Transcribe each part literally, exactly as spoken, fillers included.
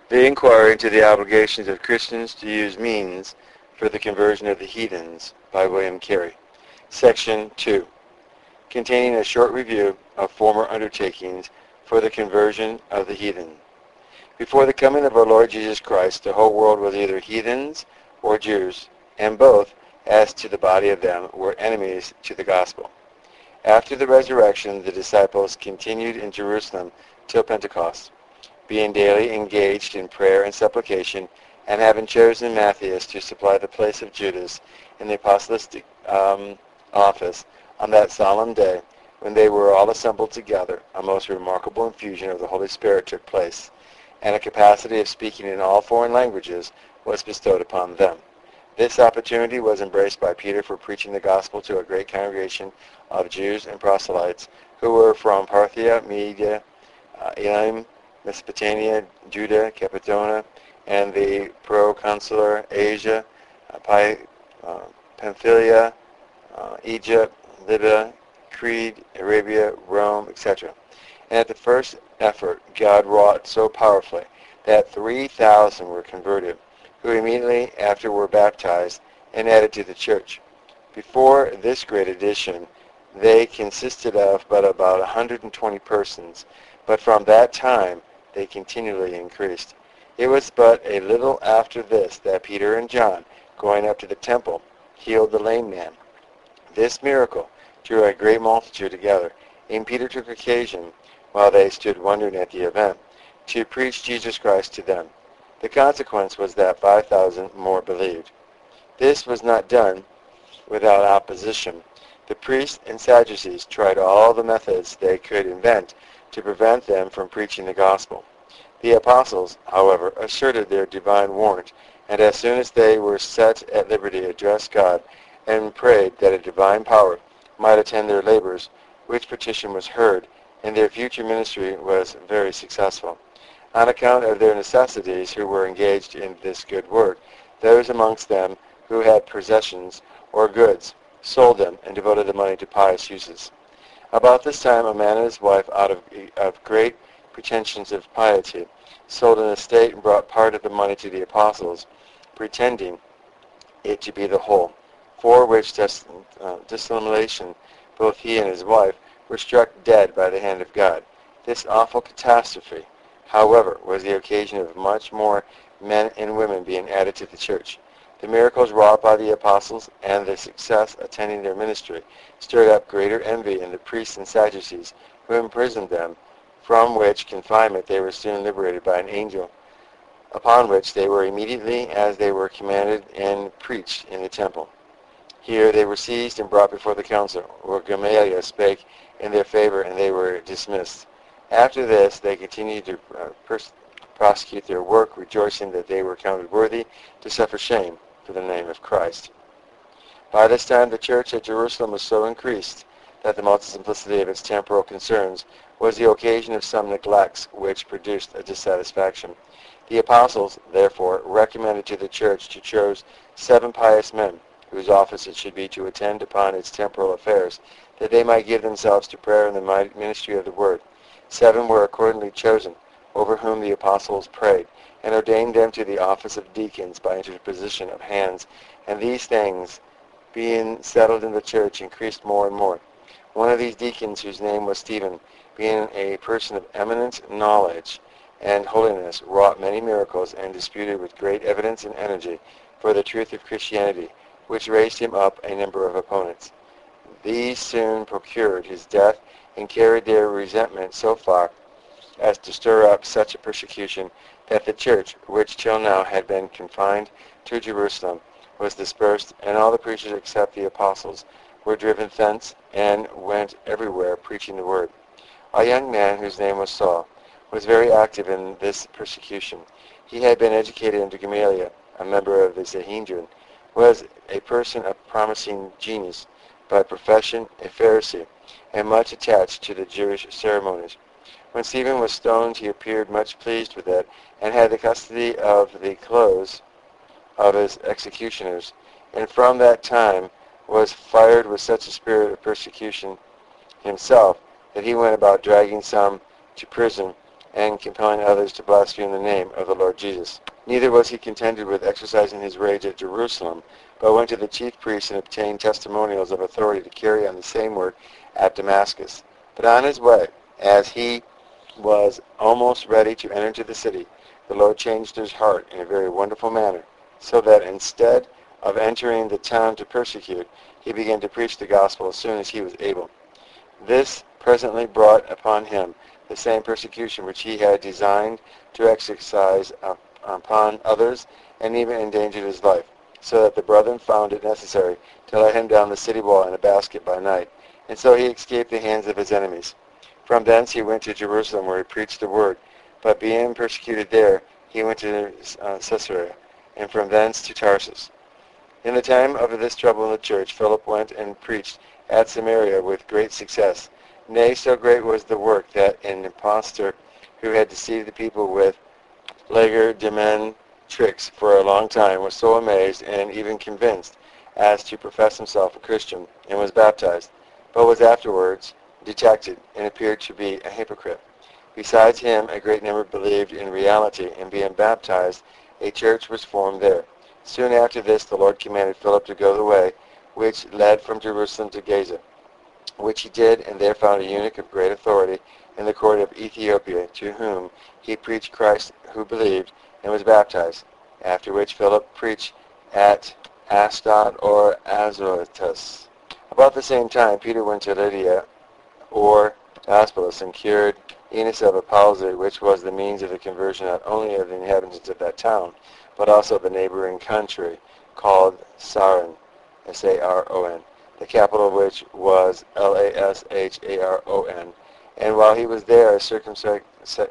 The inquiry into the obligations of Christians to use means for the conversion of the heathens by William Carey. Section two, containing a short review of former undertakings for the conversion of the heathen. Before the coming of our Lord Jesus Christ, the whole world was either heathens or Jews, and both, as to the body of them, were enemies to the gospel. After the resurrection, the disciples continued in Jerusalem till Pentecost, being daily engaged in prayer and supplication, and having chosen Matthias to supply the place of Judas in the apostolic um, office on that solemn day when they were all assembled together, a most remarkable infusion of the Holy Spirit took place, and a capacity of speaking in all foreign languages was bestowed upon them. This opportunity was embraced by Peter for preaching the gospel to a great congregation of Jews and proselytes who were from Parthia, Media, uh, Elam, Mesopotamia, Judah, Cappadocia, and the proconsular Asia, uh, Pi, uh, Pamphylia, uh, Egypt, Libya, Crete, Arabia, Rome, et cetera. And at the first effort, God wrought so powerfully that three thousand were converted, who immediately after were baptized and added to the church. Before this great addition, they consisted of but about one hundred twenty persons, but from that time they continually increased. It was but a little after this that Peter and John, going up to the temple, healed the lame man. This miracle drew a great multitude together, and Peter took occasion, while they stood wondering at the event, to preach Jesus Christ to them. The consequence was that five thousand more believed. This was not done without opposition. The priests and Sadducees tried all the methods they could invent to prevent them from preaching the gospel. The apostles, however, asserted their divine warrant, and as soon as they were set at liberty, addressed God and prayed that a divine power might attend their labors, which petition was heard, and their future ministry was very successful. On account of their necessities who were engaged in this good work, those amongst them who had possessions or goods sold them and devoted the money to pious uses. About this time a man and his wife, out of, of great pretensions of piety, sold an estate and brought part of the money to the apostles, pretending it to be the whole, for which dis- uh, dissimulation both he and his wife were struck dead by the hand of God. This awful catastrophe, however, was the occasion of much more men and women being added to the church. The miracles wrought by the apostles and the success attending their ministry stirred up greater envy in the priests and Sadducees who imprisoned them, from which confinement they were soon liberated by an angel, upon which they were immediately, as they were commanded, and preached in the temple. Here they were seized and brought before the council, where Gamaliel spake in their favor, and they were dismissed. After this they continued to uh, pers- prosecute their work, rejoicing that they were counted worthy to suffer shame for the name of Christ. By this time the church at Jerusalem was so increased that the multiplicity of its temporal concerns was the occasion of some neglects which produced a dissatisfaction. The apostles, therefore, recommended to the church to choose seven pious men, whose office it should be to attend upon its temporal affairs, that they might give themselves to prayer and the ministry of the word. Seven were accordingly chosen, over whom the apostles prayed, and ordained them to the office of deacons by interposition of hands, and these things, being settled in the church, increased more and more. One of these deacons, whose name was Stephen, being a person of eminent knowledge and holiness, wrought many miracles, and disputed with great evidence and energy for the truth of Christianity, which raised him up a number of opponents. These soon procured his death, and carried their resentment so far as to stir up such a persecution that the church, which till now had been confined to Jerusalem, was dispersed, and all the preachers except the apostles were driven thence, and went everywhere preaching the word. A young man, whose name was Saul, was very active in this persecution. He had been educated under Gamaliel, a member of the Sanhedrin, was a person of promising genius, by profession a Pharisee, and much attached to the Jewish ceremonies. When Stephen was stoned, he appeared much pleased with it, and had the custody of the clothes of his executioners, and from that time was fired with such a spirit of persecution himself, that he went about dragging some to prison, and compelling others to blaspheme the name of the Lord Jesus. Neither was he contented with exercising his rage at Jerusalem, but went to the chief priests and obtained testimonials of authority to carry on the same work at Damascus. But on his way, as he was almost ready to enter into the city, the Lord changed his heart in a very wonderful manner, so that instead of entering the town to persecute, he began to preach the gospel as soon as he was able. This presently brought upon him the same persecution which he had designed to exercise upon others, and even endangered his life, so that the brethren found it necessary to let him down the city wall in a basket by night, and so he escaped the hands of his enemies. From thence he went to Jerusalem, where he preached the word, but being persecuted there, he went to uh, Caesarea, and from thence to Tarsus. In the time of this trouble in the church, Philip went and preached at Samaria with great success. Nay, so great was the work that an impostor who had deceived the people with legerdemain tricks for a long time was so amazed and even convinced as to profess himself a Christian, and was baptized, but was afterwards detected and appeared to be a hypocrite. Besides him, a great number believed in reality, and being baptized, a church was formed there. Soon after this, the Lord commanded Philip to go the way which led from Jerusalem to Gaza, which he did, and there found a eunuch of great authority in the court of Ethiopia, to whom he preached Christ, who believed and was baptized. After which Philip preached at Ashdod or Azotus. About the same time, Peter went to Lydia or Aspolis and cured Enos of a palsy, which was the means of the conversion not only of the inhabitants of that town, but also of the neighboring country called Saron, S A R O N, the capital of which was L A S H A R O N. And while he was there, a circumspect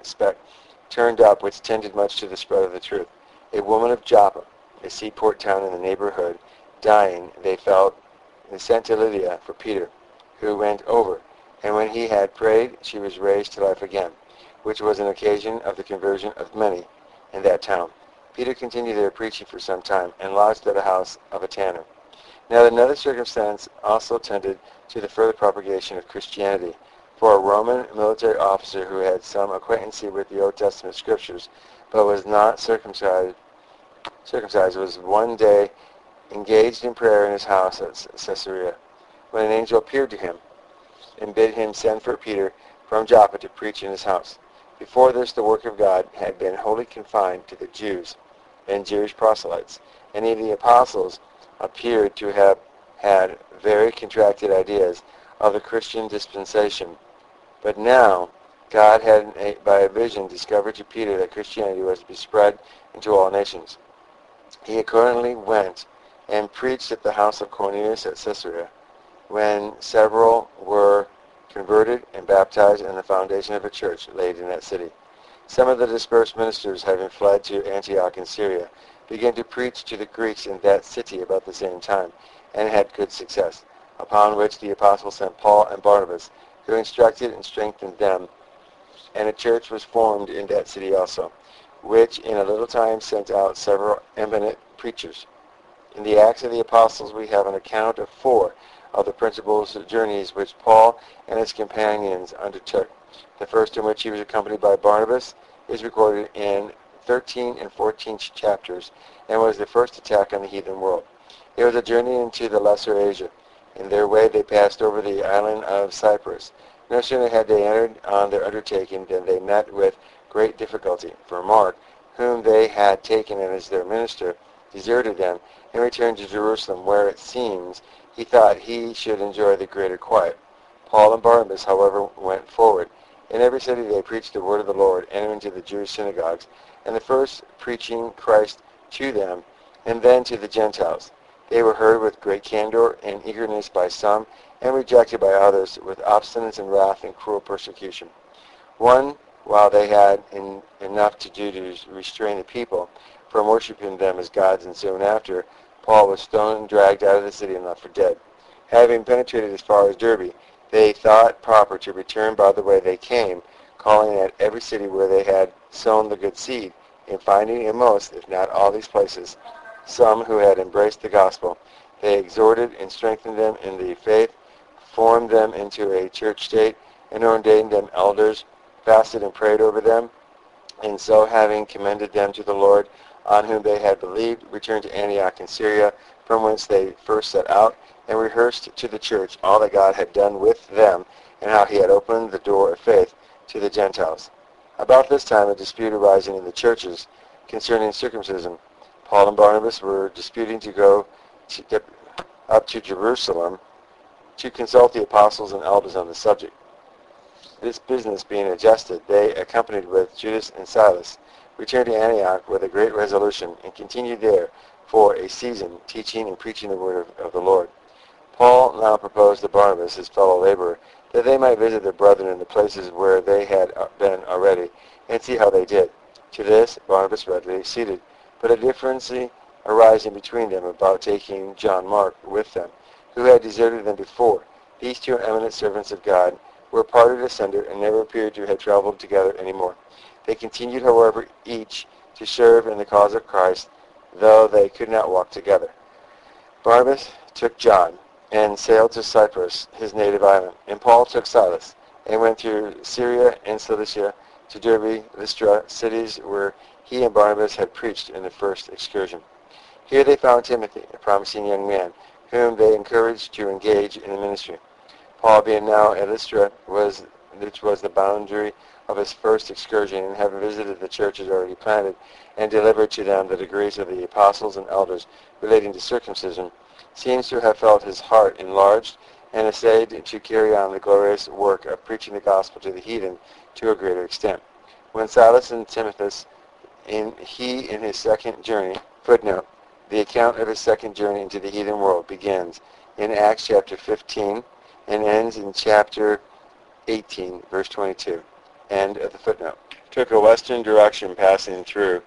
turned up, which tended much to the spread of the truth. A woman of Joppa, a seaport town in the neighborhood, dying, they felt, they sent to Lydia for Peter, who went over. And when he had prayed, she was raised to life again, which was an occasion of the conversion of many in that town. Peter continued there preaching for some time, and lodged at the house of a tanner. Now another circumstance also tended to the further propagation of Christianity. For a Roman military officer who had some acquaintance with the Old Testament scriptures, but was not circumcised, circumcised was one day engaged in prayer in his house at Caesarea, when an angel appeared to him, and bid him send for Peter from Joppa to preach in his house. Before this, the work of God had been wholly confined to the Jews and Jewish proselytes, and even the apostles appeared to have had very contracted ideas of the Christian dispensation. But now, God had, by a vision, discovered to Peter that Christianity was to be spread into all nations. He accordingly went and preached at the house of Cornelius at Caesarea, when several were converted and baptized, and the foundation of a church laid in that city. Some of the dispersed ministers, having fled to Antioch in Syria, began to preach to the Greeks in that city about the same time, and had good success, upon which the apostles sent Paul and Barnabas, who instructed and strengthened them, and a church was formed in that city also, which in a little time sent out several eminent preachers. In the Acts of the Apostles we have an account of four of the principal journeys which Paul and his companions undertook. The first, in which he was accompanied by Barnabas, is recorded in thirteen and fourteen chapters, and was the first attack on the heathen world. It was a journey into the Lesser Asia. In their way they passed over the island of Cyprus. No sooner had they entered on their undertaking than they met with great difficulty, for Mark, whom they had taken as their minister, deserted them and returned to Jerusalem, where it seems he thought he should enjoy the greater quiet. Paul and Barnabas, however, went forward. In every city they preached the word of the Lord, entering into the Jewish synagogues, and the first preaching Christ to them, and then to the Gentiles. They were heard with great candor and eagerness by some, and rejected by others with obstinance and wrath and cruel persecution. One, while they had in, enough to do to restrain the people from worshiping them as gods, and soon after, Paul was stoned and dragged out of the city and left for dead. Having penetrated as far as Derbe, they thought proper to return by the way they came, calling at every city where they had sown the good seed, and finding in most, if not all these places, some who had embraced the gospel. They exhorted and strengthened them in the faith, formed them into a church state, and ordained them elders fasted and prayed over them, and so having commended them to the Lord, on whom they had believed, returned to Antioch in Syria, from whence they first set out, and rehearsed to the church all that God had done with them, and how he had opened the door of faith to the Gentiles. About this time a dispute arising in the churches concerning circumcision. Paul and Barnabas were disputing to go to get up to Jerusalem to consult the apostles and elders on the subject. This business being adjusted, they, accompanied with Judas and Silas, returned to Antioch with a great resolution, and continued there for a season, teaching and preaching the word of, of the Lord. Paul now proposed to Barnabas, his fellow laborer, that they might visit their brethren in the places where they had been already, and see how they did. To this Barnabas readily acceded, but a difference arising between them about taking John Mark with them, who had deserted them before. These two eminent servants of God were parted asunder and never appeared to have traveled together any more. They continued, however, each to serve in the cause of Christ, though they could not walk together. Barnabas took John and sailed to Cyprus, his native island, and Paul took Silas and went through Syria and Cilicia to Derbe, Lystra, cities where he and Barnabas had preached in the first excursion. Here they found Timothy, a promising young man, whom they encouraged to engage in the ministry. Paul, being now at Lystra, was, which was the boundary of his first excursion, and having visited the churches already planted, and delivered to them the degrees of the apostles and elders relating to circumcision, seems to have felt his heart enlarged, and essayed to carry on the glorious work of preaching the gospel to the heathen to a greater extent. When Silas and Timothy, in, he in his second journey, footnote, the account of his second journey into the heathen world begins in Acts chapter fifteen, and ends in chapter eighteen, verse twenty-two. End of the footnote. Took a western direction, passing through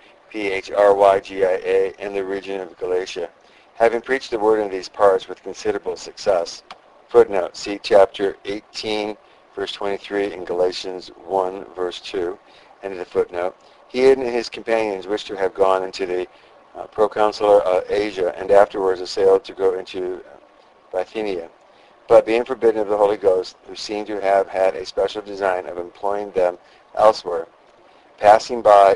Phrygia and the region of Galatia, having preached the word in these parts with considerable success. Footnote, see chapter eighteen, verse twenty-three, in Galatians one, verse two. End of the footnote. He and his companions wished to have gone into the uh, proconsular uh, Asia, and afterwards sailed to go into Bithynia. But being forbidden of the Holy Ghost, who seemed to have had a special design of employing them elsewhere, passing by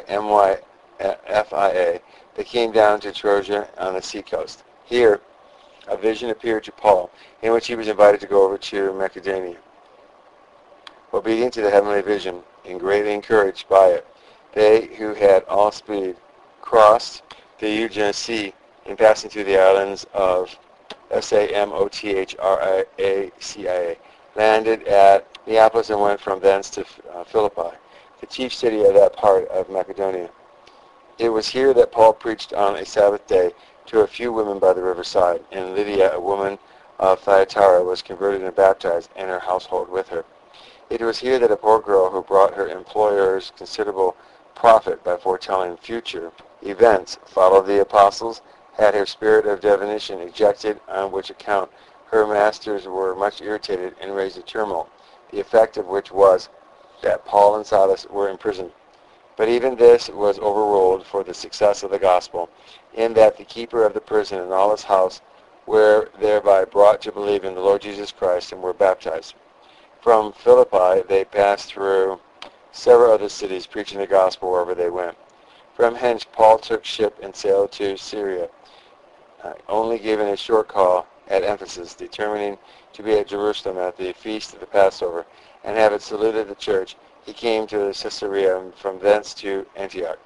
Myphia, they came down to Troja on the seacoast. Here a vision appeared to Paul, in which he was invited to go over to Macedonia. Obedient to the heavenly vision, and greatly encouraged by it, they who had all speed crossed the Aegean Sea, and passing through the islands of S A M O T H R I A C I A, landed at Neapolis and went from thence to uh, Philippi, the chief city of that part of Macedonia. It was here that Paul preached on a Sabbath day to a few women by the riverside, and Lydia, a woman of Thyatira, was converted and baptized, and her household with her. It was here that a poor girl who brought her employers considerable profit by foretelling future events followed the apostles, had her spirit of divination ejected, on which account her masters were much irritated and raised a tumult, the effect of which was that Paul and Silas were imprisoned. But even this was overruled for the success of the gospel, in that the keeper of the prison and all his house were thereby brought to believe in the Lord Jesus Christ and were baptized. From Philippi they passed through several other cities, preaching the gospel wherever they went. From hence Paul took ship and sailed to Syria, Uh, only given a short call at Ephesus, determining to be at Jerusalem at the feast of the Passover, and having saluted the church, he came to Caesarea, and from thence to Antioch.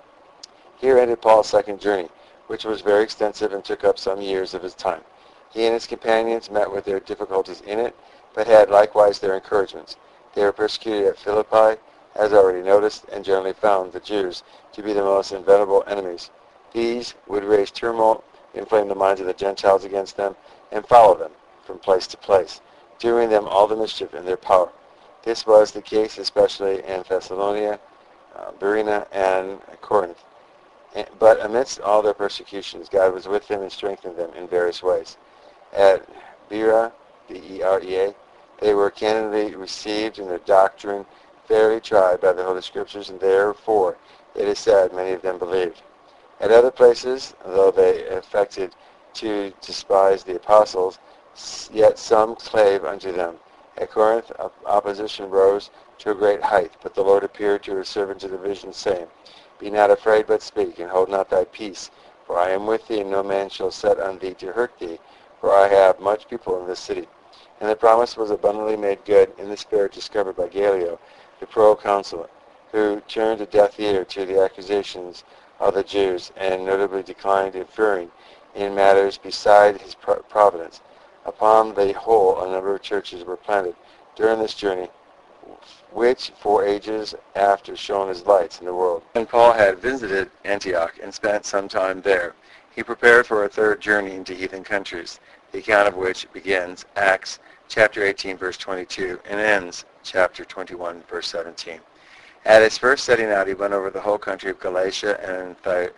Here ended Paul's second journey, which was very extensive and took up some years of his time. He and his companions met with their difficulties in it, but had likewise their encouragements. They were persecuted at Philippi, as already noticed, and generally found the Jews to be the most inveterate enemies. These would raise tumult, inflame the minds of the Gentiles against them, and follow them from place to place, doing them all the mischief in their power. This was the case especially in Thessalonica, uh, Berea, and Corinth. But amidst all their persecutions, God was with them and strengthened them in various ways. At Berea, B E R E A, they were candidly received, and their doctrine fairly tried by the Holy Scriptures, and therefore, it is said, many of them believed. At other places, though they affected to despise the apostles, yet some clave unto them. At Corinth, opposition rose to a great height. But the Lord appeared to his servant in a vision, saying, Be not afraid, but speak, and hold not thy peace. For I am with thee, and no man shall set on thee to hurt thee, for I have much people in this city. And the promise was abundantly made good in the spirit discovered by Gallio, the proconsul, who turned a deaf ear to the accusations of the Jews, and notably declined interfering in matters beside his providence. Upon the whole, a number of churches were planted during this journey, which for ages after shone as lights in the world. When Paul had visited Antioch and spent some time there, he prepared for a third journey into heathen countries, the account of which begins Acts chapter eighteen, verse twenty-two, and ends chapter twenty-one, verse seventeen. At his first setting out, he went over the whole country of Galatia and Th-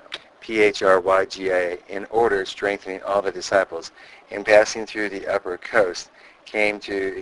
Phrygia in order, strengthening all the disciples. In passing through the upper coast, came to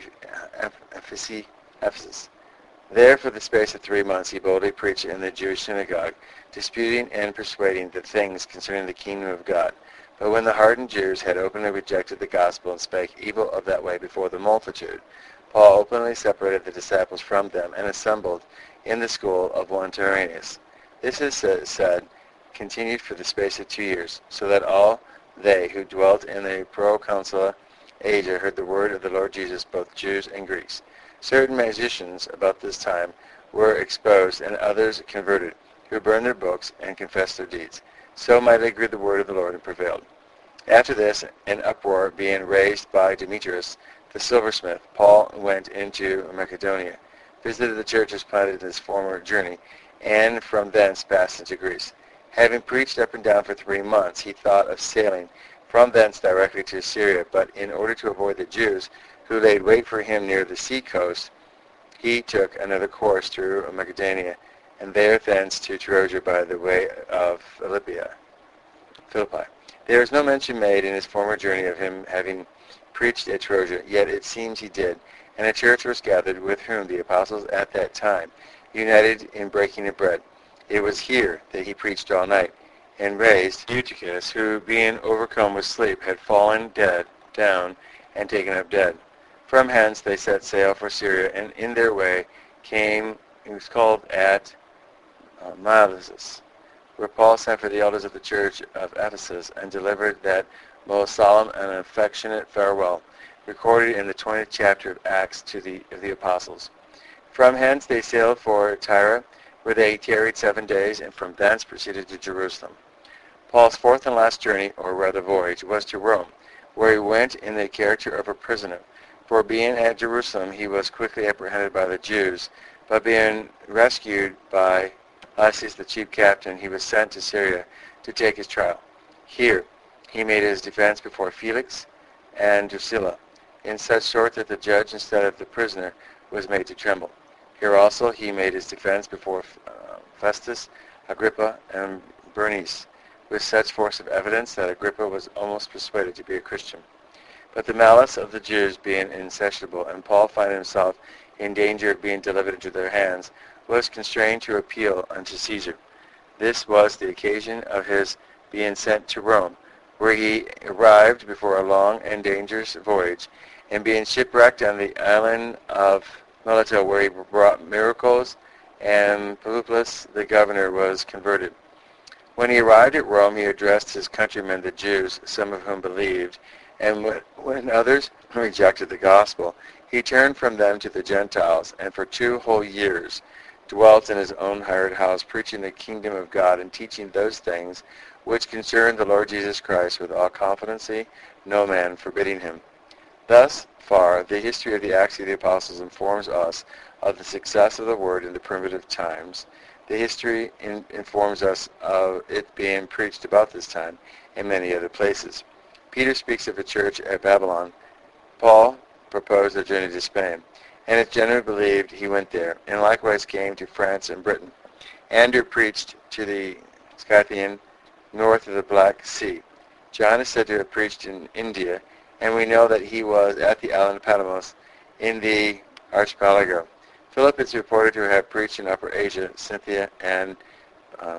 Ephesus. There, for the space of three months, he boldly preached in the Jewish synagogue, disputing and persuading the things concerning the kingdom of God. But when the hardened Jews had openly rejected the gospel and spake evil of that way before the multitude, Paul openly separated the disciples from them and assembled in the school of one Tyrannus. This is said, continued for the space of two years, so that all they who dwelt in the proconsular Asia heard the word of the Lord Jesus, both Jews and Greeks. Certain magicians about this time were exposed, and others converted, who burned their books and confessed their deeds. So mightily grew the word of the Lord and prevailed. After this, an uproar being raised by Demetrius, the silversmith, Paul went into Macedonia, visited the churches planted in his former journey, and from thence passed into Greece. Having preached up and down for three months, he thought of sailing from thence directly to Syria, but in order to avoid the Jews, who laid wait for him near the sea coast, he took another course through Macedonia, and there thence to Troja by the way of Philippi. Philippi. There is no mention made in his former journey of him having preached at Troja, yet it seems he did, and a church was gathered with whom the apostles at that time united in breaking of bread. It was here that he preached all night, and raised Eutychus, who, being overcome with sleep, had fallen dead down and taken up dead. From hence they set sail for Syria, and in their way came, it was called at uh, Miletus, where Paul sent for the elders of the church of Ephesus and delivered that most solemn and affectionate farewell, recorded in the twentieth chapter of Acts to the of the apostles. From hence they sailed for Tyre, where they tarried seven days, and from thence proceeded to Jerusalem. Paul's fourth and last journey, or rather voyage, was to Rome, where he went in the character of a prisoner. For being at Jerusalem, he was quickly apprehended by the Jews, but being rescued by Lysias the chief captain, he was sent to Syria to take his trial. Here he made his defense before Felix and Drusilla, in such sort that the judge, instead of the prisoner, was made to tremble. Here also he made his defense before uh, Festus, Agrippa, and Bernice, with such force of evidence that Agrippa was almost persuaded to be a Christian. But the malice of the Jews being insatiable, and Paul finding himself in danger of being delivered into their hands, was constrained to appeal unto Caesar. This was the occasion of his being sent to Rome, where he arrived before a long and dangerous voyage, and being shipwrecked on the island of Melita, where he brought miracles, and Publius the governor was converted. When he arrived at Rome, he addressed his countrymen, the Jews, some of whom believed, and when others rejected the gospel, he turned from them to the Gentiles, and for two whole years dwelt in his own hired house, preaching the kingdom of God and teaching those things which concern the Lord Jesus Christ with all competency, no man forbidding him. Thus far, the history of the Acts of the Apostles informs us of the success of the word in the primitive times. The history in, informs us of it being preached about this time in many other places. Peter speaks of a church at Babylon. Paul proposed a journey to Spain, and it's generally believed he went there, and likewise came to France and Britain. Andrew preached to the Scythian north of the Black Sea. John is said to have preached in India, and we know that he was at the island of Patmos in the archipelago. Philip is reported to have preached in Upper Asia, Scythia, and uh,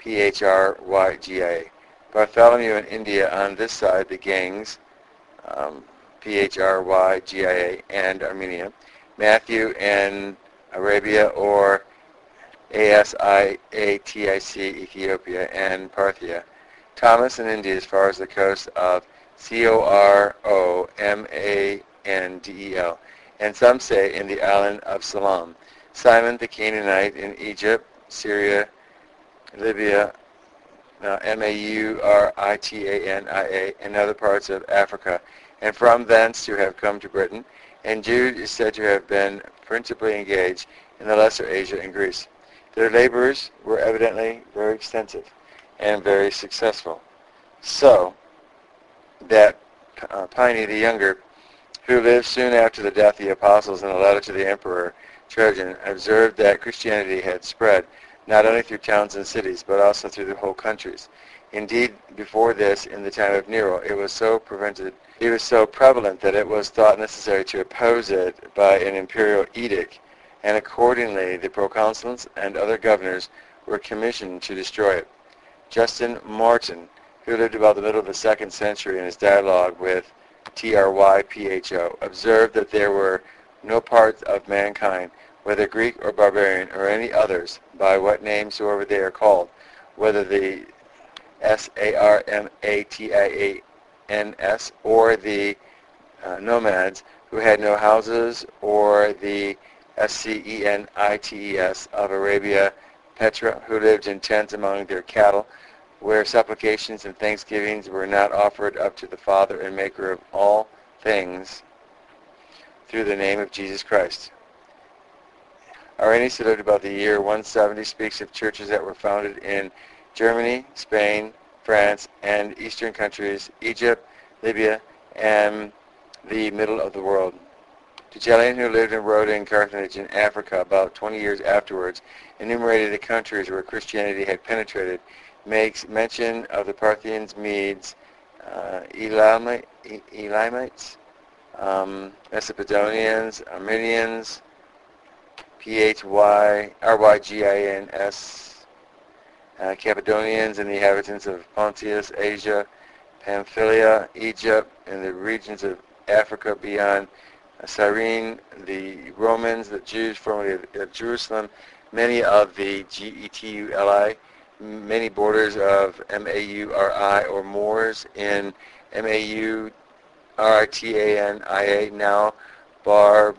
Phrygia. Bartholomew in India on this side, the Gangs, um, Phrygia, and Armenia. Matthew and Arabia, or Asiatic, Ethiopia, and Parthia. Thomas in India as far as the coast of C O R O M A N D E L, and some say in the island of Ceylon. Simon the Canaanite in Egypt, Syria, Libya, uh, M A U R I T A N I A, and other parts of Africa, and from thence to have come to Britain. And Jude is said to have been principally engaged in the Lesser Asia and Greece. Their labors were evidently very extensive and very successful, so that uh, Pliny the Younger, who lived soon after the death of the apostles, in a letter to the Emperor Trajan, observed that Christianity had spread not only through towns and cities, but also through the whole countries. Indeed, before this, in the time of Nero, it was so prevented, it was so prevalent that it was thought necessary to oppose it by an imperial edict, and accordingly the proconsuls and other governors were commissioned to destroy it. Justin Martyr, who lived about the middle of the second century, in his dialogue with T R Y P H O, observed that there were no parts of mankind, whether Greek or barbarian or any others, by what name soever they are called, whether the S A R M A T I A N S or the uh, nomads, who had no houses, or the S C E N I T E S of Arabia, Petra, who lived in tents among their cattle, where supplications and thanksgivings were not offered up to the Father and Maker of all things through the name of Jesus Christ. Irenaeus, who lived about the year one seventy, speaks of churches that were founded in Germany, Spain, France, and eastern countries, Egypt, Libya, and the middle of the world. Tertullian, who lived and wrote in Carthage in Africa about twenty years afterwards, enumerated the countries where Christianity had penetrated, makes mention of the Parthians, Medes, uh, Elamite, Elamites, um, Mesopotamians, Armenians, P H Y R Y G I N S, uh, Cappadonians, and the inhabitants of Pontus, Asia, Pamphylia, Egypt, and the regions of Africa beyond uh, Cyrene, the Romans, the Jews formerly of, of Jerusalem, many of the G E T U L I, many borders of M A U R I or Moors in M A U R T A N I A, now Bar,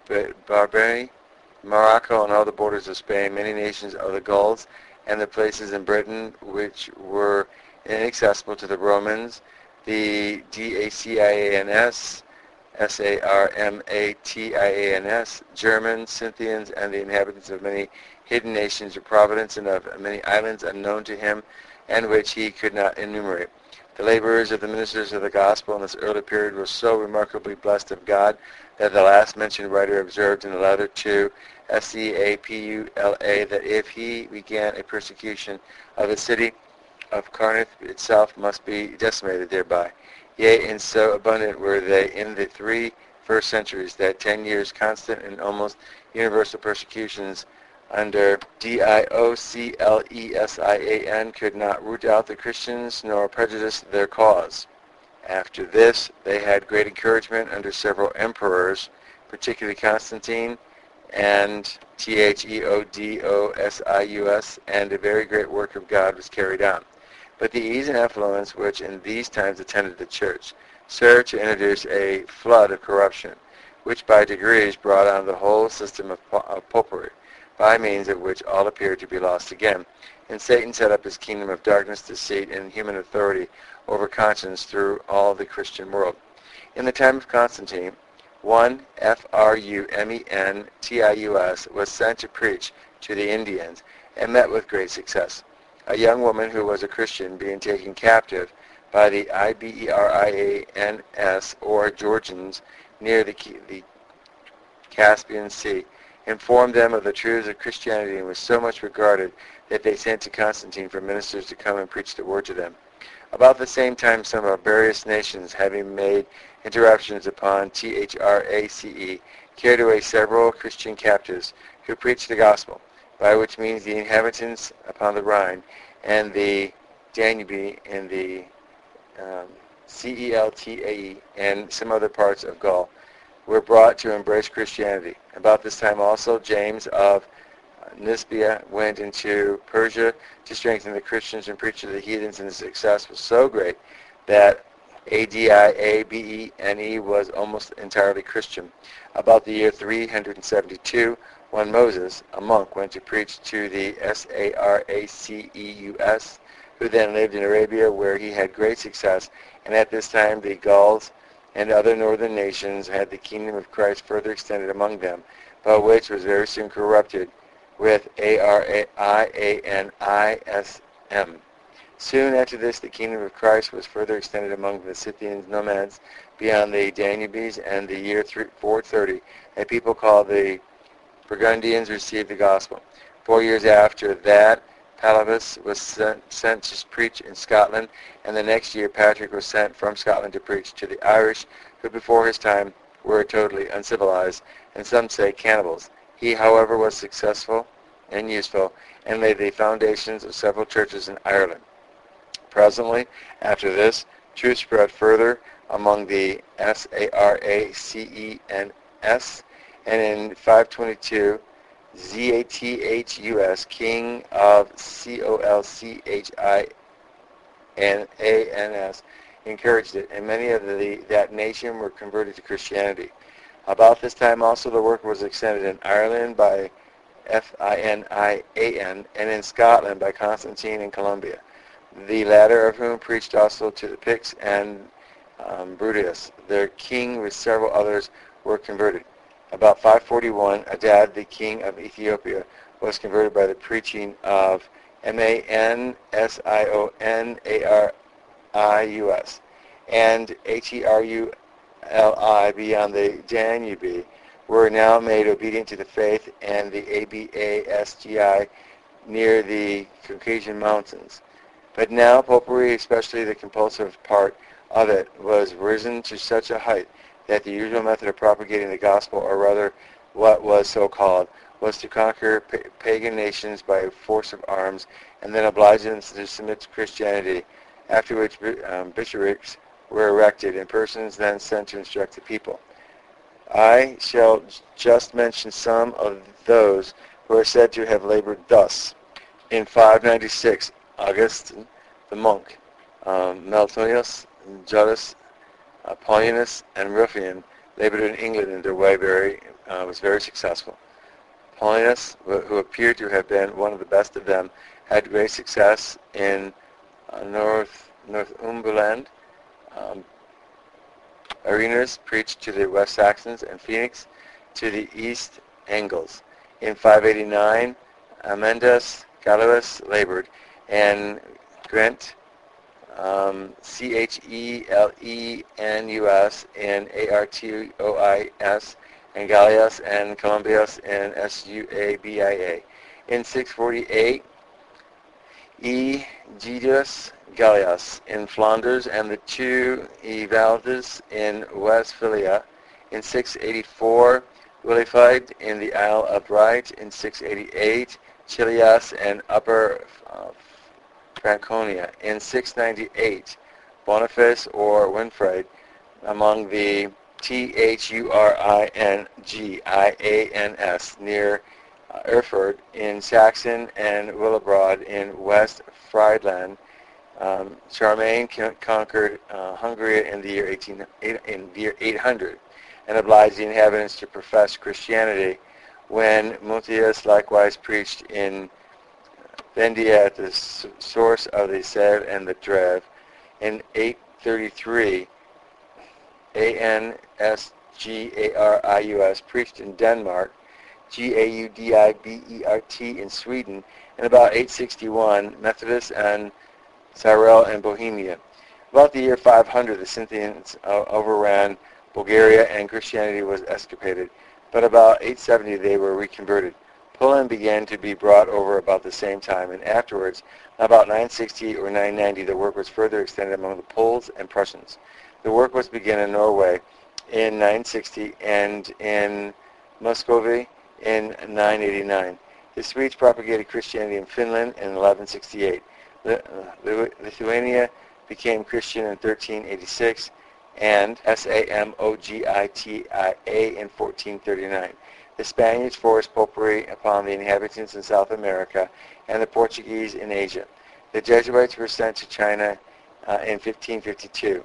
Barbary, Morocco, and all the borders of Spain, many nations of the Gauls, and the places in Britain which were inaccessible to the Romans, the D A C I A N S, S A R M A T I A N S, Germans, Scythians, and the inhabitants of many hidden nations of Providence and of many islands unknown to him, and which he could not enumerate. The laborers of the ministers of the gospel in this early period were so remarkably blessed of God that the last mentioned writer observed in the letter to S E A P U L A that if he began a persecution of the city of Corinth itself must be decimated thereby. Yea, and so abundant were they in the three first centuries that ten years constant and almost universal persecutions under D I O C L E S I A N could not root out the Christians nor prejudice their cause. After this, they had great encouragement under several emperors, particularly Constantine and T H E O D O S I U S, and a very great work of God was carried on. But the ease and affluence which in these times attended the church served to introduce a flood of corruption, which by degrees brought on the whole system of, of popery, by means of which all appeared to be lost again. And Satan set up his kingdom of darkness, deceit, and human authority over conscience through all the Christian world. In the time of Constantine, one F R U M E N T I U S was sent to preach to the Indians and met with great success. A young woman who was a Christian being taken captive by the I B E R I A N S or Georgians near the, the Caspian Sea, informed them of the truths of Christianity and was so much regarded that they sent to Constantine for ministers to come and preach the word to them. About the same time, some barbarous nations, having made interruptions upon T H R A C E, carried away several Christian captives who preached the gospel, by which means the inhabitants upon the Rhine and the Danube and the um, C E L T A E and some other parts of Gaul were brought to embrace Christianity. About this time also, James of Nisbia went into Persia to strengthen the Christians and preach to the heathens, and the success was so great that Adiabene was almost entirely Christian. About the year three hundred seventy-two, when Moses, a monk, went to preach to the Saraceus, who then lived in Arabia, where he had great success, and at this time the Gauls and other northern nations had the kingdom of Christ further extended among them, but which was very soon corrupted with A R I A N I S M. Soon after this, the kingdom of Christ was further extended among the Scythian nomads beyond the Danubes, and the year four thirty, a people called the Burgundians received the gospel. Four years after that, Palabus was sent, sent to preach in Scotland, and the next year Patrick was sent from Scotland to preach to the Irish, who before his time were totally uncivilized, and some say cannibals. He, however, was successful and useful, and laid the foundations of several churches in Ireland. Presently, after this, truth spread further among the Saracens, and in five twenty-two, Zethus, king of Colchians, encouraged it, and many of the, that nation were converted to Christianity. About this time also the work was extended in Ireland by F I N I A N, and in Scotland by Constantine in Columbia, the latter of whom preached also to the Picts and um, Brutus. Their king with several others were converted. About five forty-one, Adad, the king of Ethiopia, was converted by the preaching of M A N S I O N A R I U S and H E R U L I beyond the Danube, were now made obedient to the faith, and the A B A S G I near the Caucasian mountains. But now popery, especially the compulsive part of it, was risen to such a height that the usual method of propagating the gospel, or rather what was so called, was to conquer pa- pagan nations by force of arms, and then oblige them to submit to Christianity, after which um, bishoprics were erected, and persons then sent to instruct the people. I shall just mention some of those who are said to have labored thus. In five ninety-six, Augustine, the monk, um, Meltonius, Judas, uh, Paulinus, and Ruffian labored in England, and their way very, uh, was very successful. Paulinus, who appeared to have been one of the best of them, had great success in uh, North Northumberland. Um, Irenaeus preached to the West Saxons, and Phoenix to the East Angles. In five eighty-nine, Amendus Gallus labored, and Grant, um, C H E L E N U S and A R T O I S, and Gallius and Columbius and S U A B I A. In six forty-eight, E. Gidius Gallius in Flanders, and the two Evaldes in Westphalia. In six eighty-four, Willified in the Isle of Wight. In six eighty-eight, Chilias and Upper uh, Franconia. In six ninety-eight, Boniface or Winfried among the T H U R I N G I A N S near uh, Erfurt. In Saxon and Willibrord in West Friedland. Um, Charlemagne conquered uh, Hungary in the year eighteen, in the year eight hundred, and obliged the inhabitants to profess Christianity, when Munthius likewise preached in Vendia at the source of the Save and the Dreve. In eight thirty-three, A N S G A R I U S preached in Denmark, G A U D I B E R T in Sweden, and about eight sixty-one, Methodists and Cyril in Bohemia. About the year five hundred, the Scythians uh, overran Bulgaria, and Christianity was extirpated, but about eight seventy they were reconverted. Poland began to be brought over about the same time, and afterwards, about nine sixty or nine ninety, the work was further extended among the Poles and Prussians. The work was begun in Norway in nine sixty, and in Muscovy in nine eighty-nine. The Swedes propagated Christianity in Finland in eleven sixty-eight. Lithuania became Christian in thirteen eighty-six, and S A M O G I T I A in fourteen thirty-nine. The Spaniards forced popery upon the inhabitants in South America and the Portuguese in Asia. The Jesuits were sent to China uh, in fifteen fifty-two.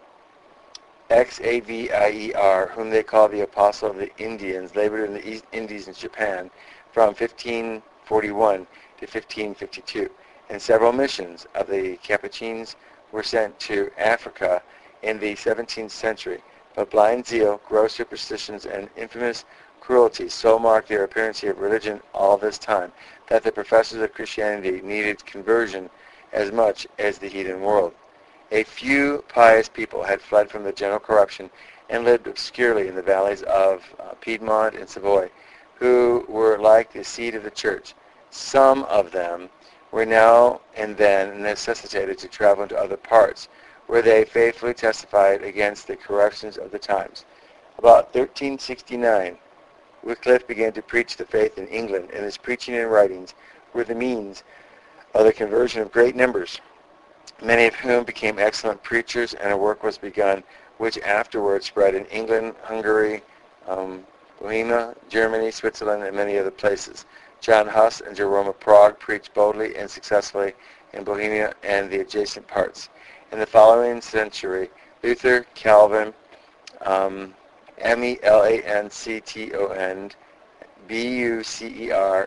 Xavier, whom they called the Apostle of the Indians, labored in the East Indies and Japan from fifteen forty-one to fifteen fifty-two, and several missions of the Capuchins were sent to Africa in the seventeenth century. But blind zeal, gross superstitions, and infamous cruelty so marked their appearance of religion all this time that the professors of Christianity needed conversion as much as the heathen world. A few pious people had fled from the general corruption and lived obscurely in the valleys of uh, Piedmont and Savoy, who were like the seed of the church. Some of them were now and then necessitated to travel into other parts, where they faithfully testified against the corruptions of the times. About thirteen sixty-nine, Wycliffe began to preach the faith in England, and his preaching and writings were the means of the conversion of great numbers, many of whom became excellent preachers, and a work was begun which afterwards spread in England, Hungary, um, Bohemia, Germany, Switzerland, and many other places. John Huss and Jerome of Prague preached boldly and successfully in Bohemia and the adjacent parts. In the following century, Luther, Calvin, um, M E L A N C T O N, B U C E R,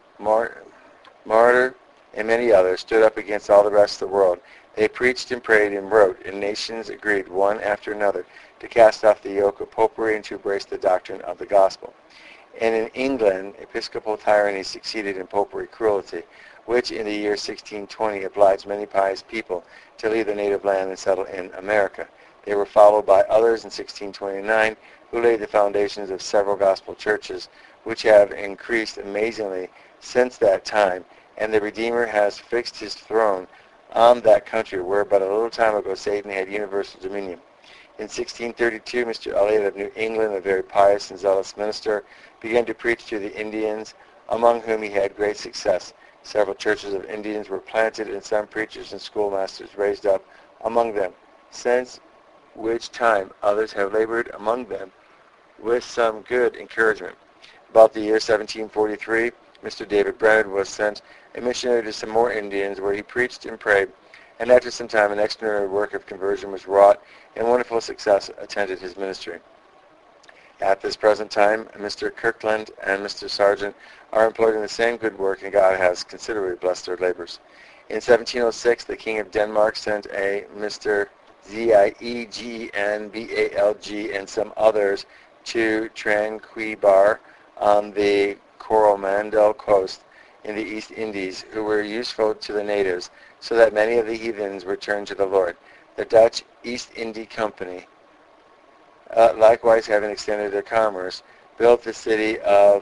Martyr, and many others stood up against all the rest of the world. They preached and prayed and wrote, and nations agreed one after another to cast off the yoke of popery and to embrace the doctrine of the gospel. And in England, episcopal tyranny succeeded in popery cruelty, which in the year sixteen twenty obliged many pious people to leave their native land and settle in America. They were followed by others in sixteen twenty-nine, who laid the foundations of several gospel churches, which have increased amazingly since that time, and the Redeemer has fixed his throne on that country where but a little time ago Satan had universal dominion. In sixteen thirty-two, Mister Eliot of New England, a very pious and zealous minister, began to preach to the Indians, among whom he had great success. Several churches of Indians were planted, and some preachers and schoolmasters raised up among them, since which time others have labored among them with some good encouragement. About the year seventeen forty-three, Mister David Brainerd was sent a missionary to some more Indians, where he preached and prayed, and after some time an extraordinary work of conversion was wrought, and wonderful success attended his ministry. At this present time, Mister Kirkland and Mister Sargent are employed in the same good work, and God has considerably blessed their labors. In seventeen oh six, the King of Denmark sent a Mister Z I E G E N B A L G and some others to Tranquebar on the Coromandel coast in the East Indies, who were useful to the natives, so that many of the heathens were turned to the Lord. The Dutch East India Company, uh, likewise having extended their commerce, built the city of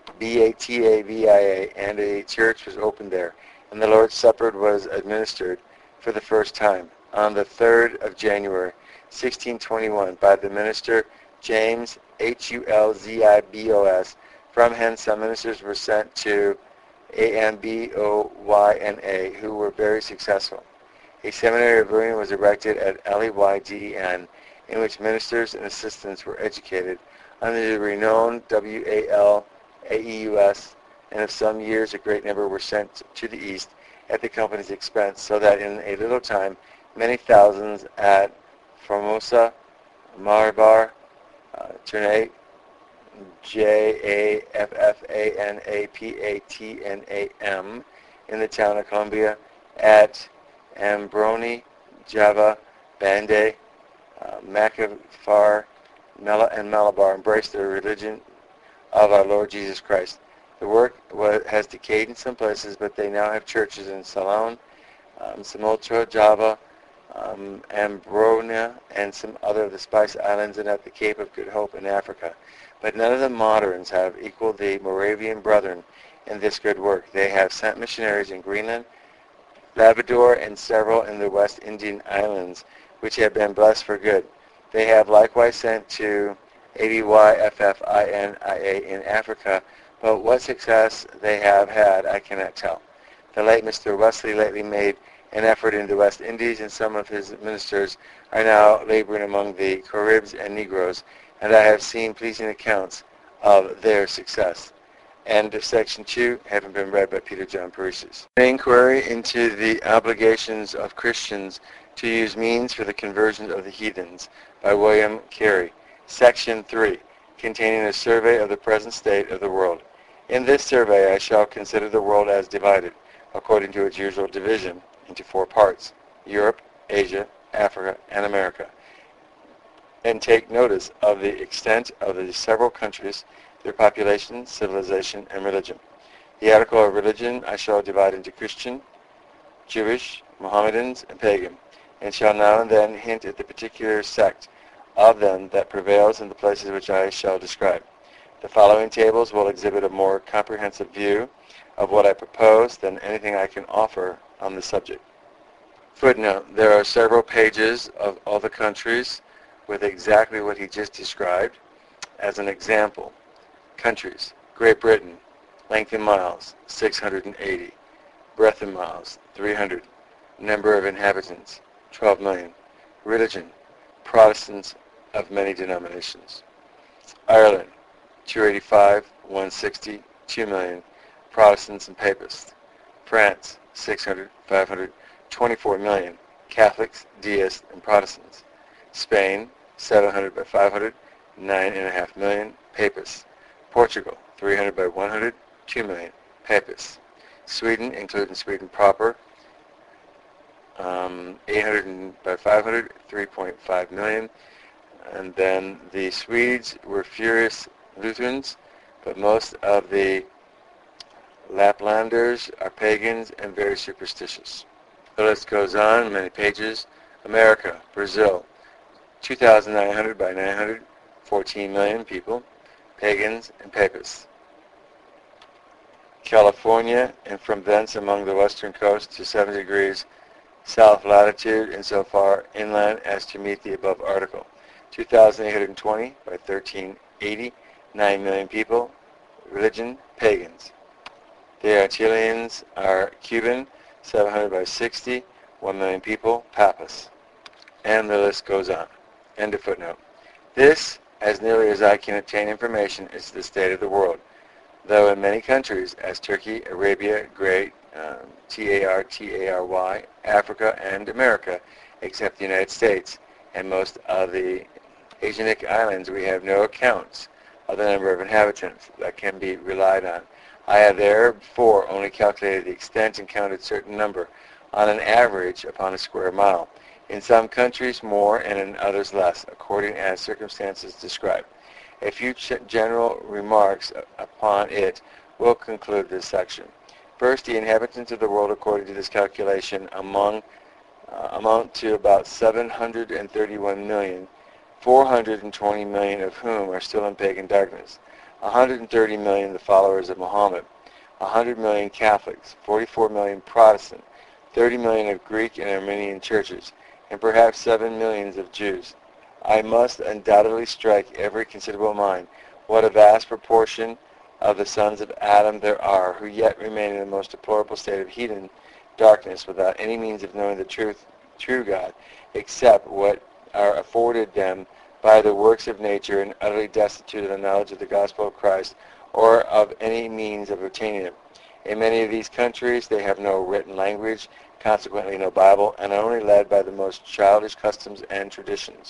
Batavia, and a church was opened there, and the Lord's Supper was administered for the first time on the third of January, sixteen twenty-one, by the minister James H U L Z I B O S. From hence some ministers were sent to A M B O Y N A, who were very successful. A seminary of learning was erected at L E Y D E N, in which ministers and assistants were educated under the renowned W A L A E U S, and of some years a great number were sent to the East at the company's expense, so that in a little time many thousands at Formosa, Malabar, uh, Ternate, J A F F A N A P A T N A M, in the town of Columbia, at Ambroni, Java, Bande, uh, Macafar, Mela, and Malabar embraced the religion of our Lord Jesus Christ. The work was, has decayed in some places, but they now have churches in Ceylon, um, Sumatra, Java, um, Ambronia, and some other of the Spice Islands, and at the Cape of Good Hope in Africa. But none of the moderns have equaled the Moravian brethren in this good work. They have sent missionaries in Greenland, Labrador, and several in the West Indian Islands, which have been blessed for good. They have likewise sent to A B Y F F I N I A in Africa, but what success they have had I cannot tell. The late Mister Wesley lately made an effort in the West Indies, and some of his ministers are now laboring among the Caribs and Negroes, and I have seen pleasing accounts of their success. End of section two, having been read by Peter John Paresis. An inquiry into the obligations of Christians to use means for the conversion of the heathens by William Carey. Section three, containing a survey of the present state of the world. In this survey I shall consider the world as divided, according to its usual division, into four parts: Europe, Asia, Africa, and America, and take notice of the extent of the several countries, their population, civilization, and religion. The article of religion I shall divide into Christian, Jewish, Mohammedans, and pagan, and shall now and then hint at the particular sect of them that prevails in the places which I shall describe. The following tables will exhibit a more comprehensive view of what I propose than anything I can offer on the subject. Footnote: there are several pages of all the countries with exactly what he just described. As an example, countries: Great Britain, length in miles, six hundred eighty, breadth in miles, three hundred, number of inhabitants, twelve million, religion, Protestants of many denominations. Ireland, two hundred eighty-five, one hundred sixty, two million, Protestants and Papists. France, six hundred, five hundred, twenty-four million, Catholics, Deists, and Protestants. Spain, seven hundred by five hundred, nine point five million, Papists. Portugal, three hundred by one hundred, two million, Papists. Sweden, including Sweden proper, um, eight hundred by five hundred, three point five million. And then the Swedes were furious Lutherans, but most of the Laplanders are pagans and very superstitious. The list goes on, many pages. America, Brazil, two thousand nine hundred by nine hundred, fourteen million people, pagans and papists. California, and from thence among the western coast to seven degrees south latitude, and so far inland as to meet the above article. two thousand eight hundred twenty by thirteen eighty, nine million people, religion, pagans. The Antilleans are Cuban, seven hundred by sixty, one million people, Papists. And the list goes on. End of footnote. This, as nearly as I can obtain information, is the state of the world, though in many countries, as Turkey, Arabia, Great, um, T A R T A R Y, Africa, and America, except the United States, and most of the Asiatic islands, we have no accounts of the number of inhabitants that can be relied on. I have therefore only calculated the extent and counted certain number on an average upon a square mile. In some countries more and in others less, according as circumstances described. A few general remarks upon it will conclude this section. First, the inhabitants of the world, according to this calculation, among, uh, amount to about seven hundred thirty-one million, four hundred twenty million of whom are still in pagan darkness, one hundred thirty million the followers of Muhammad, one hundred million Catholics, forty-four million Protestant, thirty million of Greek and Armenian churches, and perhaps seven millions of Jews. I must undoubtedly strike every considerable mind what a vast proportion of the sons of Adam there are who yet remain in the most deplorable state of heathen darkness without any means of knowing the truth, true God, except what are afforded them by the works of nature, and utterly destitute of the knowledge of the gospel of Christ or of any means of obtaining it. In many of these countries they have no written language, consequently no Bible, and are only led by the most childish customs and traditions.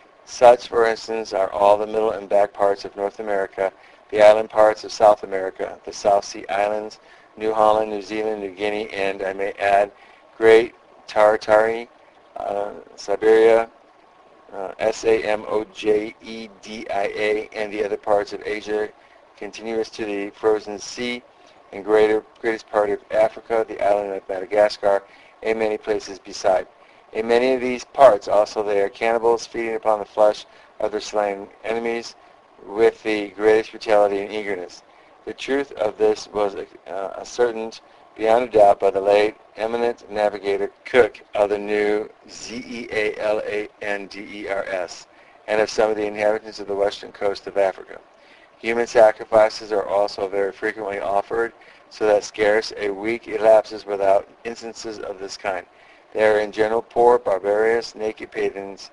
Such, for instance, are all the middle and back parts of North America, the island parts of South America, the South Sea Islands, New Holland, New Zealand, New Guinea, and, I may add, Great Tartary, uh, Siberia, uh, S A M O J E D I A, and the other parts of Asia, continuous to the frozen sea, and greater, greatest part of Africa, the island of Madagascar, and many places beside. In many of these parts also they are cannibals, feeding upon the flesh of their slain enemies with the greatest brutality and eagerness. The truth of this was uh, ascertained beyond a doubt by the late eminent navigator Cook of the new Z E A L A N D E R S, and of some of the inhabitants of the western coast of Africa. Human sacrifices are also very frequently offered, so that scarce a week elapses without instances of this kind. They are in general poor, barbarous, naked pagans,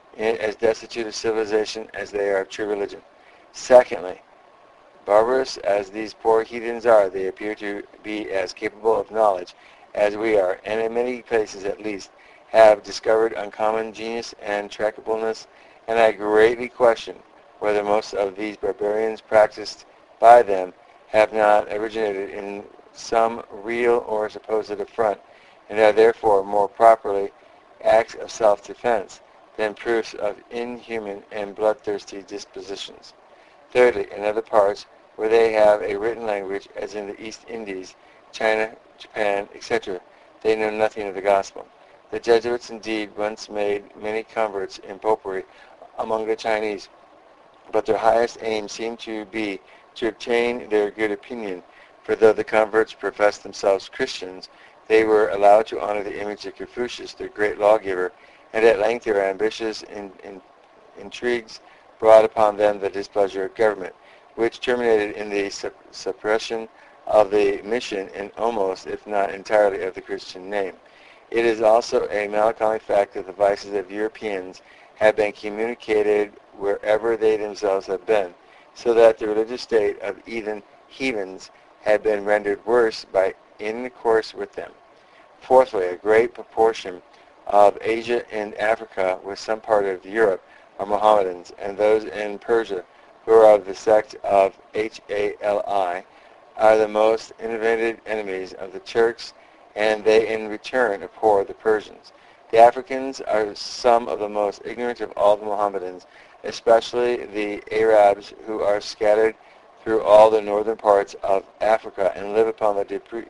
as destitute of civilization as they are of true religion. Secondly, barbarous as these poor heathens are, they appear to be as capable of knowledge as we are, and in many places at least have discovered uncommon genius and tractableness, and I greatly question whether most of these barbarians practiced by them have not originated in some real or supposed affront, and are therefore more properly acts of self-defense than proofs of inhuman and bloodthirsty dispositions. Thirdly, in other parts where they have a written language, as in the East Indies, China, Japan, et cetera, they know nothing of the gospel. The Jesuits indeed once made many converts in popery among the Chinese, but their highest aim seemed to be to obtain their good opinion, for though the converts professed themselves Christians, they were allowed to honor the image of Confucius, their great lawgiver, and at length their ambitious in, in, intrigues brought upon them the displeasure of government, which terminated in the sup- suppression of the mission and almost, if not entirely, of the Christian name. It is also a melancholy fact that the vices of Europeans have been communicated wherever they themselves have been, so that the religious state of heathen heathens had been rendered worse by intercourse with them. Fourthly, a great proportion of Asia and Africa, with some part of Europe, are Mohammedans, and those in Persia, who are of the sect of H A L I, are the most inveterate enemies of the Turks, and they in return abhor the Persians. The Africans are some of the most ignorant of all the Mohammedans, especially the Arabs, who are scattered through all the northern parts of Africa and live upon the depre-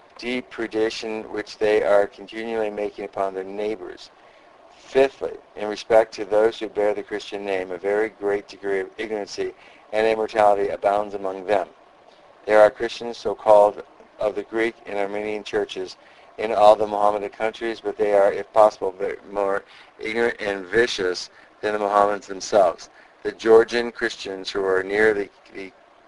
depredation which they are continually making upon their neighbors. Fifthly, in respect to those who bear the Christian name, a very great degree of ignorancy and immorality abounds among them. There are Christians so-called of the Greek and Armenian churches in all the Mohammedan countries, but they are, if possible, more ignorant and vicious than the Mohammedans themselves. The Georgian Christians, who are near the, the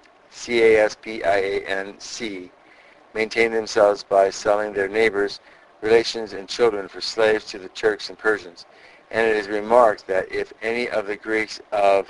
Caspian maintain themselves by selling their neighbors, relations, and children for slaves to the Turks and Persians. And it is remarked that if any of the Greeks of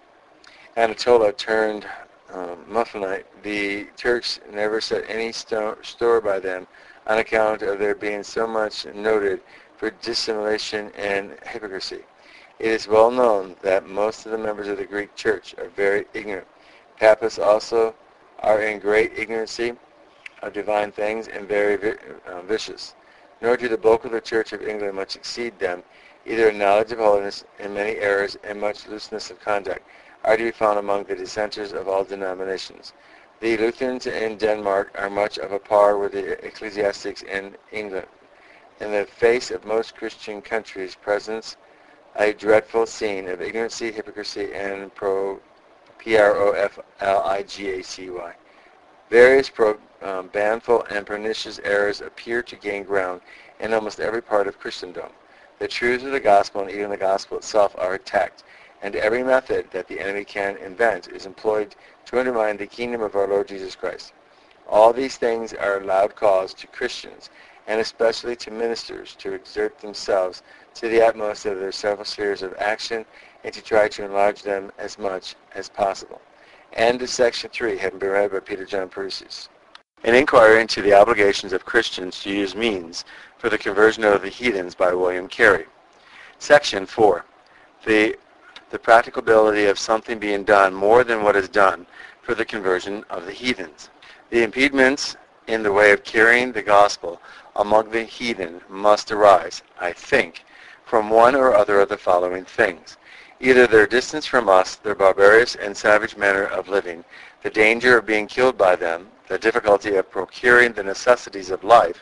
Anatolia turned um, Muffinite, the Turks never set any sto- store by them on account of their being so much noted for dissimulation and hypocrisy. It is well known that most of the members of the Greek Church are very ignorant. Papists also are in great ignorancy of divine things and very vi- uh, vicious. Nor do the bulk of the Church of England much exceed them, either in knowledge of holiness and many errors and much looseness of conduct are to be found among the dissenters of all denominations. The Lutherans in Denmark are much of a par with the ecclesiastics in England. In the face of most Christian countries presents a dreadful scene of ignorancy, hypocrisy, and pro, P R O F L I G A C Y. Various pro, um, banful and pernicious errors appear to gain ground in almost every part of Christendom. The truths of the gospel and even the gospel itself are attacked, and every method that the enemy can invent is employed to undermine the kingdom of our Lord Jesus Christ. All these things are loud cause to Christians, and especially to ministers, to exert themselves to the utmost of their several spheres of action and to try to enlarge them as much as possible. End of section three, having been read by Peter John Perseus. An inquiry into the obligations of Christians to use means for the conversion of the heathens by William Carey. Section four, the, the practicability of something being done more than what is done for the conversion of the heathens. The impediments in the way of carrying the gospel among the heathen must arise, I think, from one or other of the following things. Either their distance from us, their barbarous and savage manner of living, the danger of being killed by them, the difficulty of procuring the necessities of life,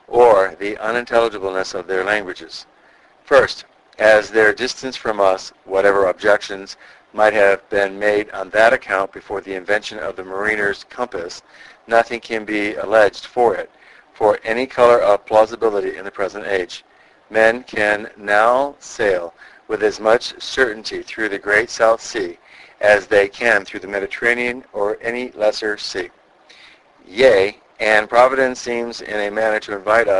or the unintelligibleness of their languages. First, as their distance from us, whatever objections might have been made on that account before the invention of the mariner's compass, nothing can be alleged for it, for any color of plausibility in the present age. Men can now sail with as much certainty through the great South Sea as they can through the Mediterranean or any lesser sea. Yea, and Providence seems in a manner to invite us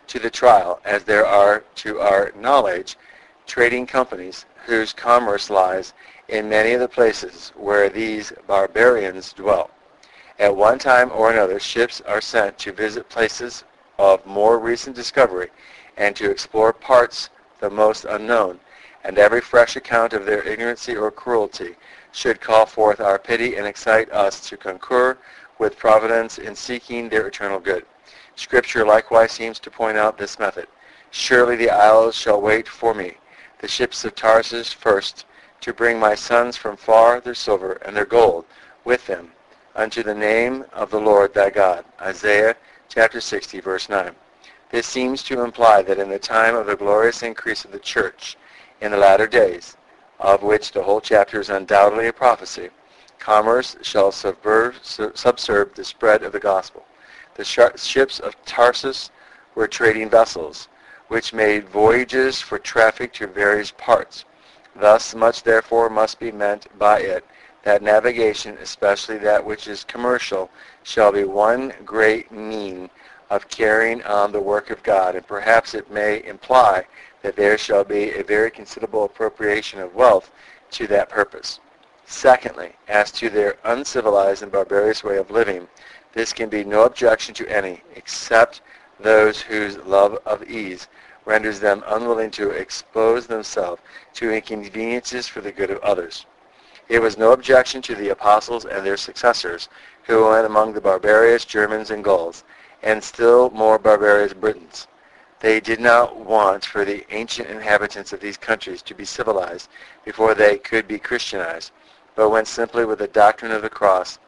to the trial, as there are, to our knowledge, trading companies whose commerce lies in many of the places where these barbarians dwell. At one time or another, ships are sent to visit places of more recent discovery and to explore parts the most unknown, and every fresh account of their ignorancy or cruelty should call forth our pity and excite us to concur with Providence in seeking their eternal good. Scripture likewise seems to point out this method. Surely the isles shall wait for me, the ships of Tarsus first, to bring my sons from far their silver and their gold with them unto the name of the Lord thy God. Isaiah chapter sixty, verse nine. This seems to imply that in the time of the glorious increase of the church in the latter days, of which the whole chapter is undoubtedly a prophecy, commerce shall subserve, subserve the spread of the gospel. The ships of Tarsus were trading vessels, which made voyages for traffic to various parts. Thus much therefore must be meant by it, that navigation, especially that which is commercial, shall be one great mean of carrying on the work of God, and perhaps it may imply that there shall be a very considerable appropriation of wealth to that purpose. Secondly, as to their uncivilized and barbarous way of living, this can be no objection to any, except those whose love of ease renders them unwilling to expose themselves to inconveniences for the good of others. It was no objection to the apostles and their successors, who went among the barbarous Germans and Gauls, and still more barbarous Britons. They did not want for the ancient inhabitants of these countries to be civilized before they could be Christianized, but went simply with the doctrine of the cross.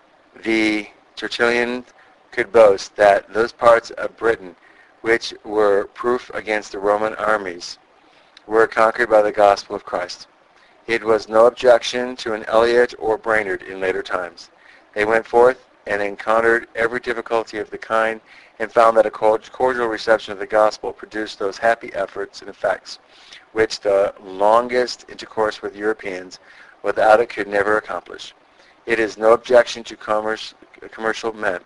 The Tertullian could boast that those parts of Britain which were proof against the Roman armies were conquered by the gospel of Christ. It was no objection to an Eliot or Brainerd in later times. They went forth and encountered every difficulty of the kind, and found that a cordial reception of the gospel produced those happy efforts and effects which the longest intercourse with Europeans without it could never accomplish. It is no objection to commerce, commercial men.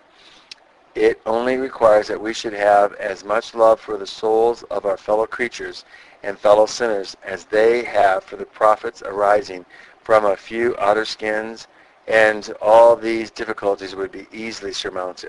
It only requires that we should have as much love for the souls of our fellow creatures and fellow sinners as they have for the profits arising from a few otter skins, and all these difficulties would be easily surmounted.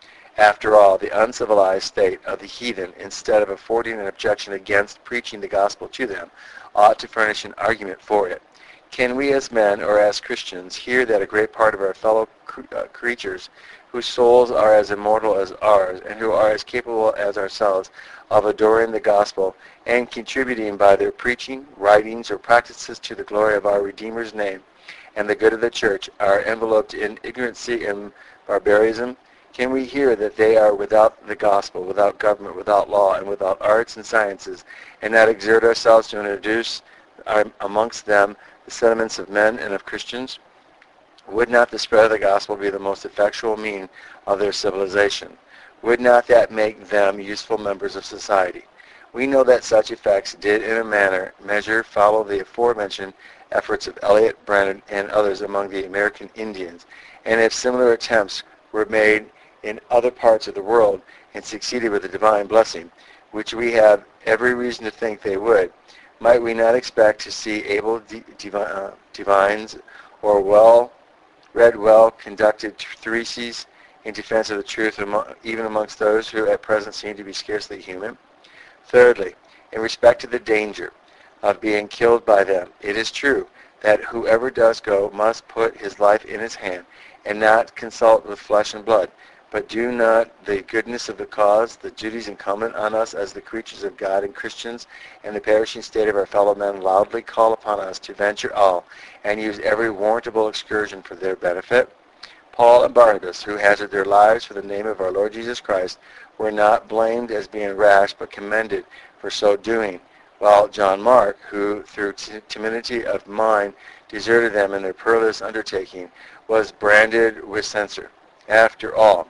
After all, the uncivilized state of the heathen, instead of affording an objection against preaching the gospel to them, ought to furnish an argument for it. Can we as men or as Christians hear that a great part of our fellow uh, creatures, whose souls are as immortal as ours, and who are as capable as ourselves of adoring the gospel and contributing by their preaching, writings, or practices to the glory of our Redeemer's name and the good of the church, are enveloped in ignorancy and barbarism? Can we hear that they are without the gospel, without government, without law, and without arts and sciences, and not exert ourselves to introduce um, amongst them the sentiments of men and of Christians? Would not the spread of the gospel be the most effectual mean of their civilization? Would not that make them useful members of society? We know that such effects did in a manner measure follow the aforementioned efforts of Eliot, Brainerd, and others among the American Indians, and if similar attempts were made in other parts of the world and succeeded with the divine blessing, which we have every reason to think they would, might we not expect to see able divi- uh, divines or well-read, well-conducted theses in defense of the truth, among, even amongst those who at present seem to be scarcely human? Thirdly, in respect to the danger of being killed by them, it is true that whoever does go must put his life in his hand and not consult with flesh and blood. But do not the goodness of the cause, the duties incumbent on us as the creatures of God and Christians, and the perishing state of our fellow men loudly call upon us to venture all and use every warrantable excursion for their benefit? Paul and Barnabas, who hazarded their lives for the name of our Lord Jesus Christ, were not blamed as being rash, but commended for so doing, while John Mark, who through t- timidity of mind deserted them in their perilous undertaking, was branded with censure. After all,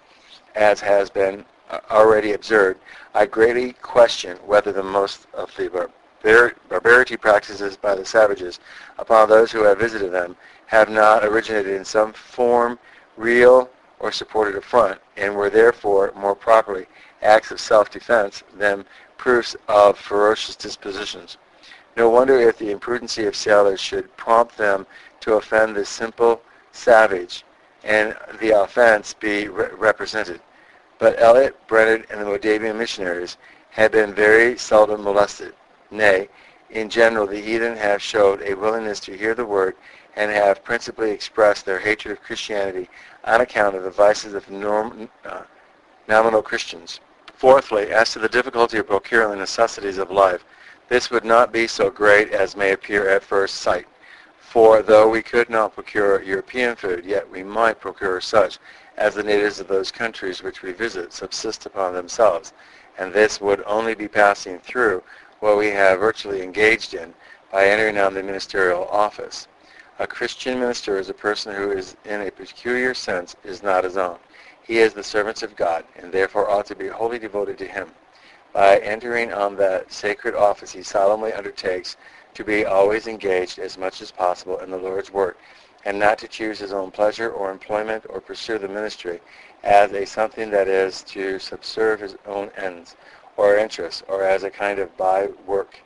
as has been already observed, I greatly question whether the most of the barbar- barbarity practices by the savages upon those who have visited them have not originated in some form, real or supported affront, and were therefore more properly acts of self-defense than proofs of ferocious dispositions. No wonder if the imprudency of sailors should prompt them to offend the simple savage, and the offense be re- represented. But Eliot, Brennard, and the Modavian missionaries had been very seldom molested. Nay, in general, the heathen have showed a willingness to hear the word and have principally expressed their hatred of Christianity on account of the vices of norm, uh, nominal Christians. Fourthly, as to the difficulty of procuring the necessities of life, this would not be so great as may appear at first sight. For though we could not procure European food, yet we might procure such as the natives of those countries which we visit subsist upon themselves, and this would only be passing through what we have virtually engaged in by entering on the ministerial office. A Christian minister is a person who is in a peculiar sense is not his own. He is the servant of God, and therefore ought to be wholly devoted to him. By entering on that sacred office he solemnly undertakes to be always engaged as much as possible in the Lord's work, and not to choose his own pleasure or employment or pursue the ministry as a something that is to subserve his own ends or interests, or as a kind of by work.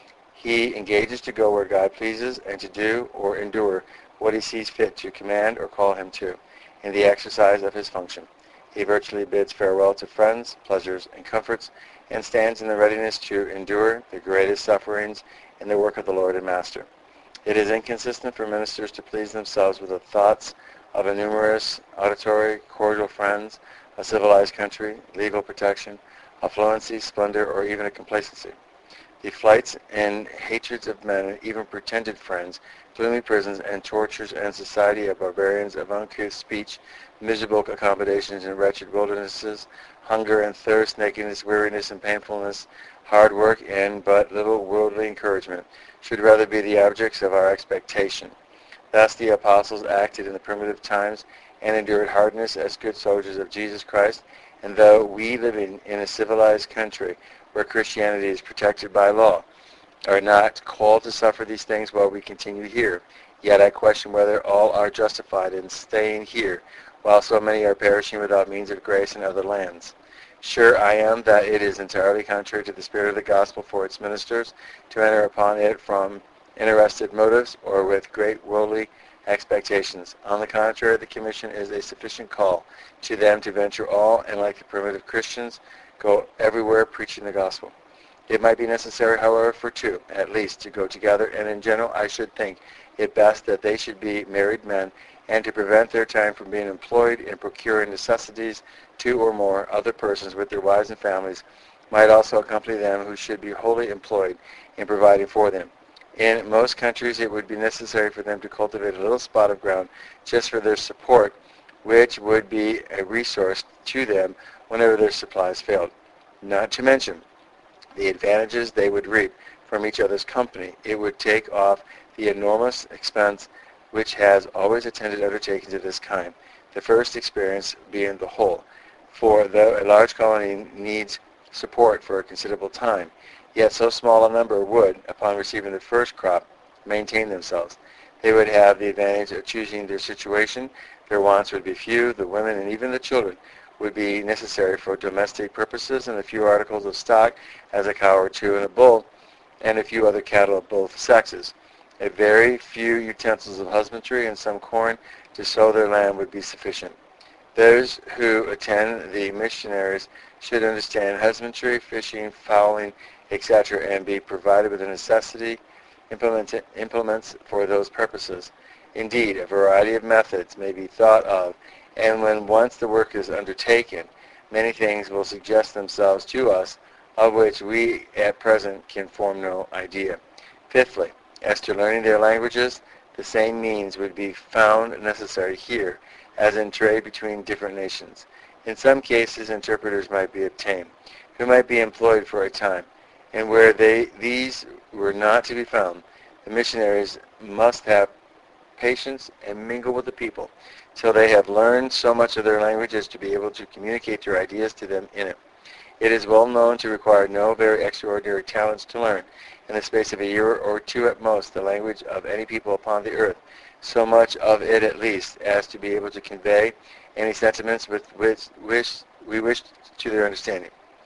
He engages to go where God pleases and to do or endure what he sees fit to command or call him to in the exercise of his function. He virtually bids farewell to friends, pleasures, and comforts, and stands in the readiness to endure the greatest sufferings in the work of the Lord and Master. It is inconsistent for ministers to please themselves with the thoughts of a numerous, auditory, cordial friends, a civilized country, legal protection, affluency, splendor, or even a complacency. The flights and hatreds of men, and even pretended friends, gloomy prisons and tortures, and society of barbarians of uncouth speech, miserable accommodations in wretched wildernesses, hunger and thirst, nakedness, weariness and painfulness, hard work, and but little worldly encouragement, should rather be the objects of our expectation. Thus the apostles acted in the primitive times and endured hardness as good soldiers of Jesus Christ, and though we living in a civilized country where Christianity is protected by law, are not called to suffer these things while we continue here, yet I question whether all are justified in staying here, while so many are perishing without means of grace in other lands. Sure I am that it is entirely contrary to the spirit of the gospel for its ministers to enter upon it from interested motives or with great worldly expectations. On the contrary, the commission is a sufficient call to them to venture all, and like the primitive Christians, go everywhere preaching the gospel. It might be necessary, however, for two, at least, to go together, and in general I should think it best that they should be married men, and to prevent their time from being employed in procuring necessities, two or more other persons with their wives and families might also accompany them, who should be wholly employed in providing for them. In most countries it would be necessary for them to cultivate a little spot of ground just for their support, which would be a resource to them whenever their supplies failed. Not to mention the advantages they would reap from each other's company. It would take off the enormous expense which has always attended undertakings of this kind, the first experience being the whole. For though a large colony needs support for a considerable time, yet so small a number would, upon receiving the first crop, maintain themselves. They would have the advantage of choosing their situation, their wants would be few, the women and even the children would be necessary for domestic purposes, and a few articles of stock, as a cow or two and a bull, and a few other cattle of both sexes. A very few utensils of husbandry and some corn to sow their land would be sufficient. Those who attend the missionaries should understand husbandry, fishing, fowling, et cetera, and be provided with the necessity implement, implements for those purposes. Indeed, a variety of methods may be thought of, and when once the work is undertaken, many things will suggest themselves to us of which we at present can form no idea. Fifthly, as to learning their languages, the same means would be found necessary here as in trade between different nations. In some cases, interpreters might be obtained, who might be employed for a time, and where they, these were not to be found, the missionaries must have patience and mingle with the people till they have learned so much of their language as to be able to communicate their ideas to them in it. It is well known to require no very extraordinary talents to learn, in the space of a year or two at most, the language of any people upon the earth, so much of it at least as to be able to convey any sentiments with which, which we wish to their understanding.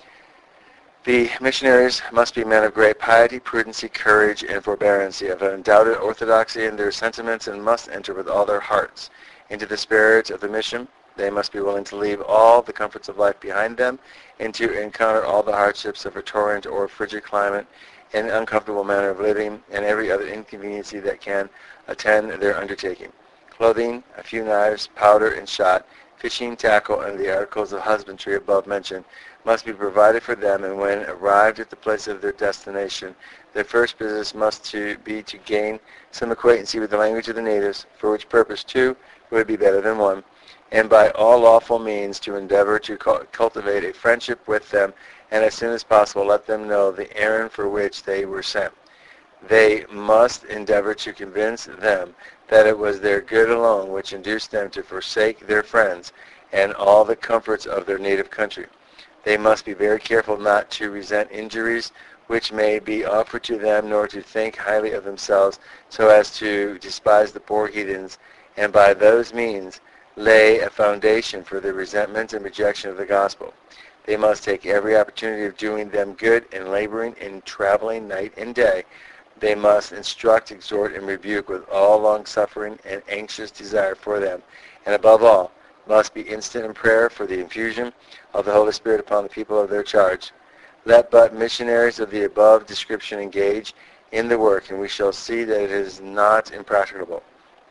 The missionaries must be men of great piety, prudency, courage, and forbearance, of undoubted orthodoxy in their sentiments, and must enter with all their hearts into the spirit of the mission. They must be willing to leave all the comforts of life behind them and to encounter all the hardships of a torrent or frigid climate, an uncomfortable manner of living, and every other inconveniency that can attend their undertaking. Clothing, a few knives, powder, and shot, fishing, tackle, and the articles of husbandry above mentioned must be provided for them, and when arrived at the place of their destination, their first business must to be to gain some acquaintancy with the language of the natives, for which purpose two would be better than one, and by all lawful means to endeavor to cultivate a friendship with them, and as soon as possible let them know the errand for which they were sent. They must endeavor to convince them that it was their good alone which induced them to forsake their friends and all the comforts of their native country. They must be very careful not to resent injuries which may be offered to them, nor to think highly of themselves so as to despise the poor heathens, and by those means lay a foundation for the resentment and rejection of the gospel. They must take every opportunity of doing them good and laboring in traveling night and day. They must instruct, exhort, and rebuke with all long-suffering and anxious desire for them, and above all, must be instant in prayer for the infusion of the Holy Spirit upon the people of their charge. Let but missionaries of the above description engage in the work, and we shall see that it is not impracticable.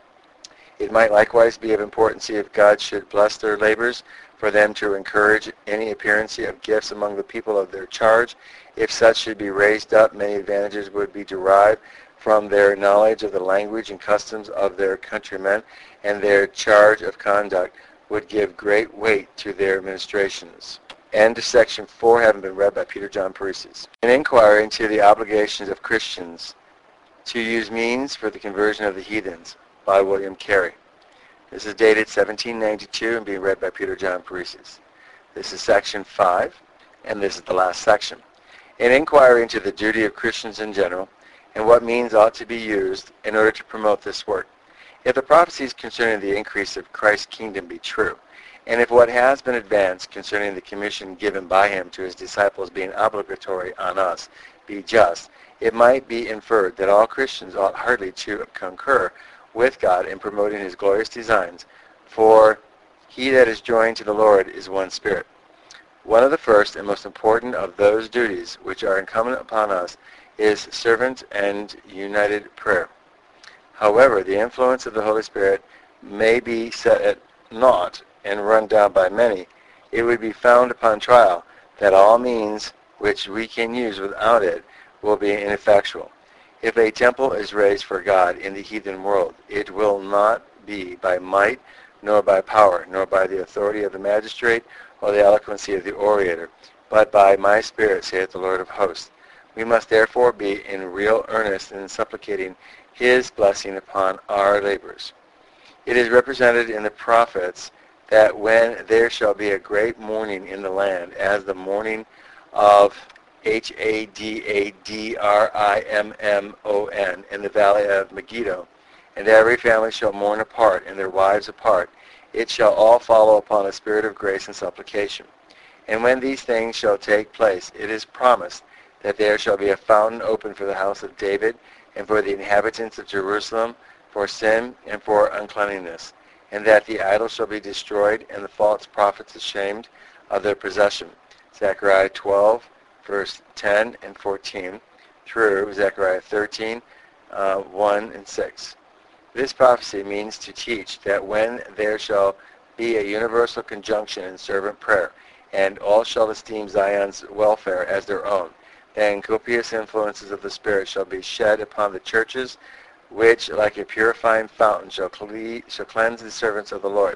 It might likewise be of importance if God should bless their labors, for them to encourage any appearance of gifts among the people of their charge. If such should be raised up, many advantages would be derived from their knowledge of the language and customs of their countrymen, and their charge of conduct would give great weight to their administrations. End of section four, having been read by Peter John Paresis. An inquiry into the obligations of Christians to use means for the conversion of the heathens by William Carey. This is dated seventeen ninety-two and being read by Peter John Paresis. This is section five, and this is the last section. An inquiry into the duty of Christians in general and what means ought to be used in order to promote this work. If the prophecies concerning the increase of Christ's kingdom be true, and if what has been advanced concerning the commission given by him to his disciples being obligatory on us be just, it might be inferred that all Christians ought heartily to concur with God in promoting his glorious designs, for he that is joined to the Lord is one spirit. One of the first and most important of those duties which are incumbent upon us is fervent and united prayer. However, the influence of the Holy Spirit may be set at naught and run down by many. It would be found upon trial that all means which we can use without it will be ineffectual. If a temple is raised for God in the heathen world, it will not be by might, nor by power, nor by the authority of the magistrate, or the eloquency of the orator, but by my Spirit, saith the Lord of hosts. We must therefore be in real earnest in supplicating his blessing upon our labors. It is represented in the prophets that when there shall be a great mourning in the land, as the mourning of H A D A D R I M M O N in the valley of Megiddo, and every family shall mourn apart, and their wives apart, it shall all follow upon a spirit of grace and supplication. And when these things shall take place, it is promised that there shall be a fountain open for the house of David, and for the inhabitants of Jerusalem, for sin and for uncleanness, and that the idols shall be destroyed, and the false prophets ashamed of their possession. Zechariah twelve, verse ten and fourteen, through Zechariah thirteen, uh, one and six. This prophecy means to teach that when there shall be a universal conjunction in fervent prayer, and all shall esteem Zion's welfare as their own, then copious influences of the Spirit shall be shed upon the churches, which, like a purifying fountain, shall, cle- shall cleanse the servants of the Lord.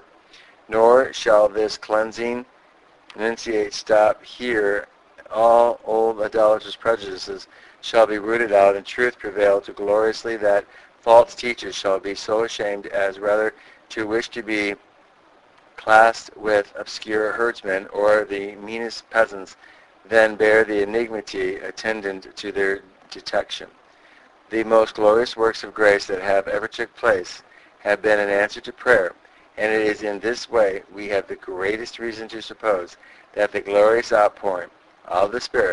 Nor shall this cleansing enunciate stop here. All old idolatrous prejudices shall be rooted out, and truth prevail to gloriously, that false teachers shall be so ashamed as rather to wish to be classed with obscure herdsmen or the meanest peasants than bear the enmity attendant to their detection. The most glorious works of grace that have ever took place have been an answer to prayer, and it is in this way we have the greatest reason to suppose that the glorious outpouring of the Spirit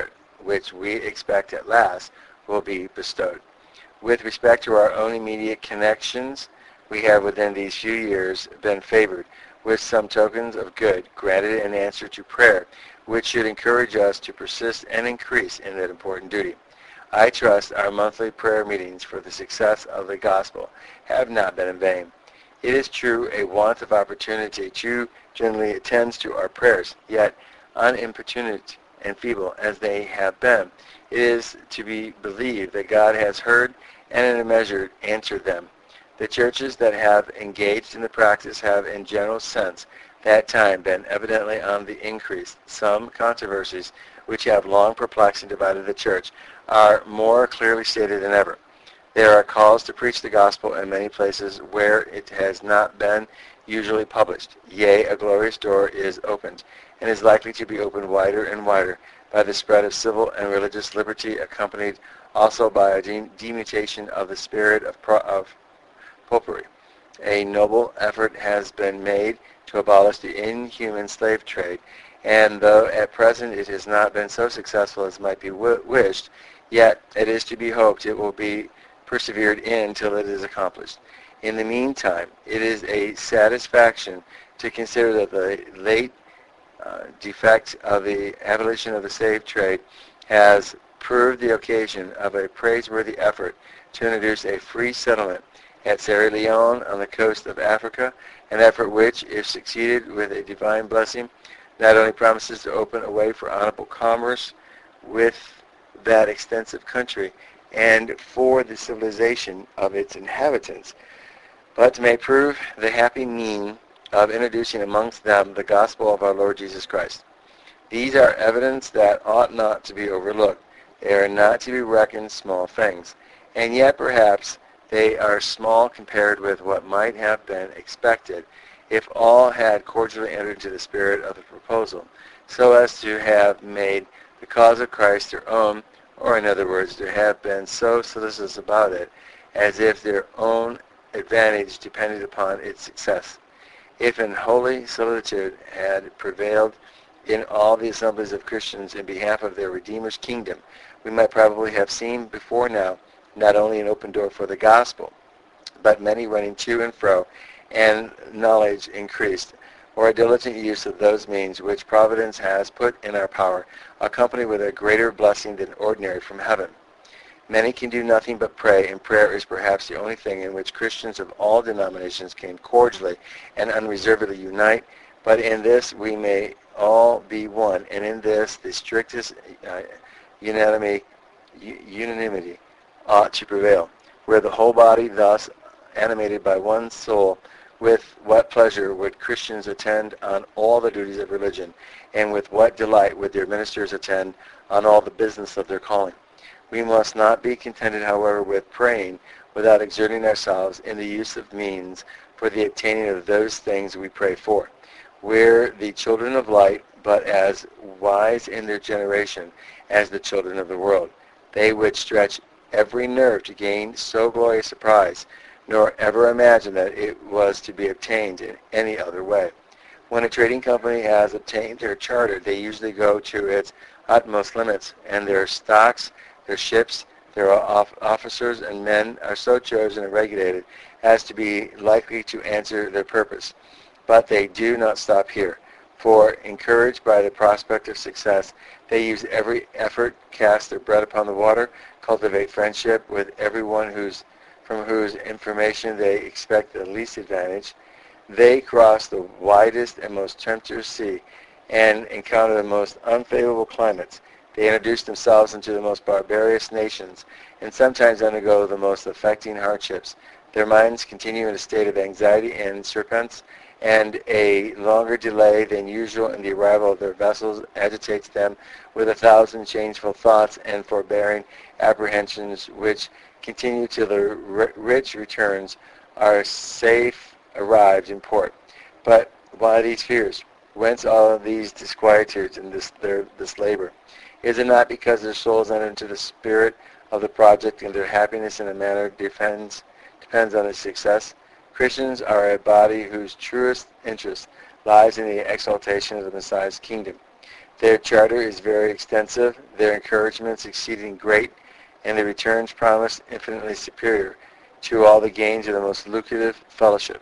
which we expect at last will be bestowed. With respect to our own immediate connections, we have within these few years been favored with some tokens of good granted in answer to prayer, which should encourage us to persist and increase in that important duty. I trust our monthly prayer meetings for the success of the gospel have not been in vain. It is true a want of opportunity too generally attends to our prayers, yet unimportunate and feeble as they have been, it is to be believed that God has heard and in a measure answered them. The churches that have engaged in the practice have in general sense that time been evidently on the increase. Some controversies which have long perplexed and divided the church are more clearly stated than ever. There are calls to preach the gospel in many places where it has not been usually published. Yea, a glorious door is opened, and is likely to be opened wider and wider by the spread of civil and religious liberty, accompanied also by a de- demutation of the spirit of, pro- of popery. A noble effort has been made to abolish the inhuman slave trade, and though at present it has not been so successful as might be w- wished, yet it is to be hoped it will be persevered in till it is accomplished. In the meantime, it is a satisfaction to consider that the late uh, defect of the abolition of the slave trade has proved the occasion of a praiseworthy effort to introduce a free settlement at Sierra Leone on the coast of Africa, an effort which, if succeeded with a divine blessing, not only promises to open a way for honorable commerce with that extensive country and for the civilization of its inhabitants, but may prove the happy mean of introducing amongst them the gospel of our Lord Jesus Christ. These are evidence that ought not to be overlooked. They are not to be reckoned small things, and yet perhaps they are small compared with what might have been expected if all had cordially entered into the spirit of the proposal, so as to have made the cause of Christ their own, or in other words, to have been so solicitous about it as if their own advantage depended upon its success. If in holy solicitude had prevailed in all the assemblies of Christians in behalf of their Redeemer's kingdom, we might probably have seen before now not only an open door for the gospel, but many running to and fro, and knowledge increased, or a diligent use of those means which Providence has put in our power, accompanied with a greater blessing than ordinary from heaven. Many can do nothing but pray, and prayer is perhaps the only thing in which Christians of all denominations can cordially and unreservedly unite, but in this we may all be one, and in this the strictest uh, unanimity, unanimity ought to prevail, where the whole body thus animated by one soul, with what pleasure would Christians attend on all the duties of religion, and with what delight would their ministers attend on all the business of their calling. We must not be contented, however, with praying without exerting ourselves in the use of means for the obtaining of those things we pray for. We're the children of light, but as wise in their generation as the children of the world. They would stretch every nerve to gain so glorious a prize, nor ever imagine that it was to be obtained in any other way. When a trading company has obtained their charter, they usually go to its utmost limits, and their stocks, their ships, their officers and men are so chosen and regulated as to be likely to answer their purpose. But they do not stop here, for encouraged by the prospect of success, they use every effort, cast their bread upon the water, cultivate friendship with everyone whose, from whose information they expect the least advantage. They cross the widest and most tempestuous sea and encounter the most unfavorable climates. They introduce themselves into the most barbarous nations and sometimes undergo the most affecting hardships. Their minds continue in a state of anxiety and suspense, and a longer delay than usual in the arrival of their vessels agitates them with a thousand changeful thoughts and forbearing apprehensions, which continue till the rich returns are safe arrived in port. But why these fears? Whence all of these disquietudes and this their this labor? Is it not because their souls enter into the spirit of the project, and their happiness in a manner depends depends on its success? Christians are a body whose truest interest lies in the exaltation of the Messiah's kingdom. Their charter is very extensive, their encouragements exceeding great, and the returns promised infinitely superior to all the gains of the most lucrative fellowship.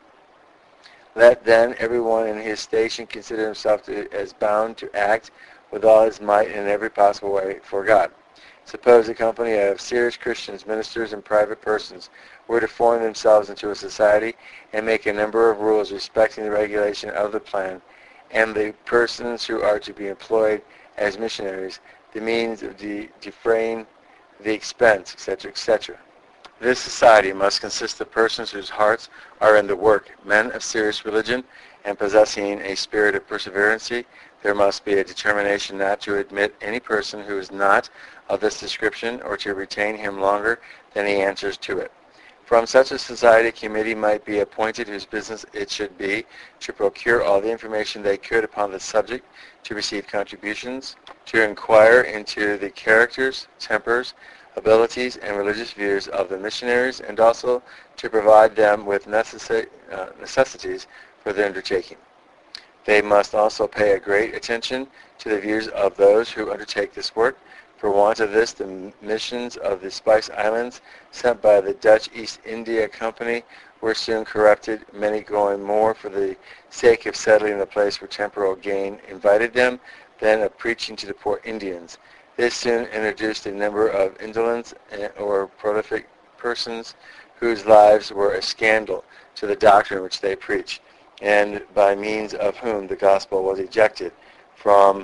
Let then everyone in his station consider himself to, as bound to act with all his might in every possible way for God. Suppose a company of serious Christians, ministers, and private persons were to form themselves into a society and make a number of rules respecting the regulation of the plan and the persons who are to be employed as missionaries, the means of de- defraying the expense, et cetera, et cetera. This society must consist of persons whose hearts are in the work, men of serious religion, and possessing a spirit of perseverance. There must be a determination not to admit any person who is not of this description or to retain him longer than he answers to it. From such a society, a committee might be appointed whose business it should be to procure all the information they could upon the subject, to receive contributions, to inquire into the characters, tempers, abilities, and religious views of the missionaries, and also to provide them with necessa- uh, necessities for their undertaking. They must also pay a great attention to the views of those who undertake this work. For want of this, the missions of the Spice Islands sent by the Dutch East India Company were soon corrupted, many going more for the sake of settling the place for temporal gain invited them than of preaching to the poor Indians. This soon introduced a number of indolent or prolific persons whose lives were a scandal to the doctrine which they preach, and by means of whom the gospel was ejected from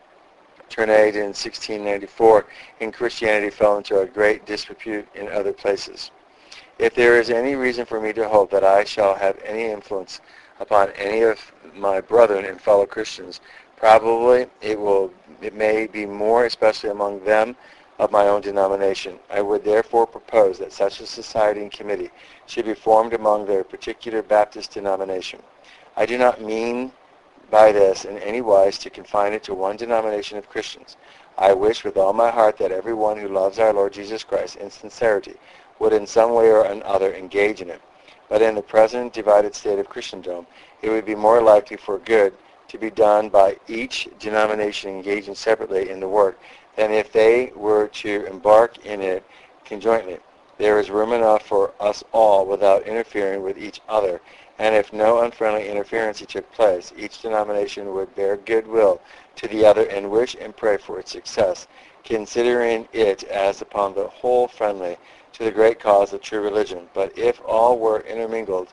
Trinidad in sixteen ninety-four, and Christianity fell into a great disrepute in other places. If there is any reason for me to hope that I shall have any influence upon any of my brethren and fellow Christians, probably it will it may be more especially among them of my own denomination. I would therefore propose that such a society and committee should be formed among their particular Baptist denomination. I do not mean by this in any wise to confine it to one denomination of Christians. I wish with all my heart that everyone who loves our Lord Jesus Christ in sincerity would in some way or another engage in it. But in the present divided state of Christendom, it would be more likely for good to be done by each denomination engaging separately in the work than if they were to embark in it conjointly. There is room enough for us all without interfering with each other, and if no unfriendly interference took place, each denomination would bear goodwill to the other and wish and pray for its success, considering it as upon the whole friendly to the great cause of true religion. But if all were intermingled,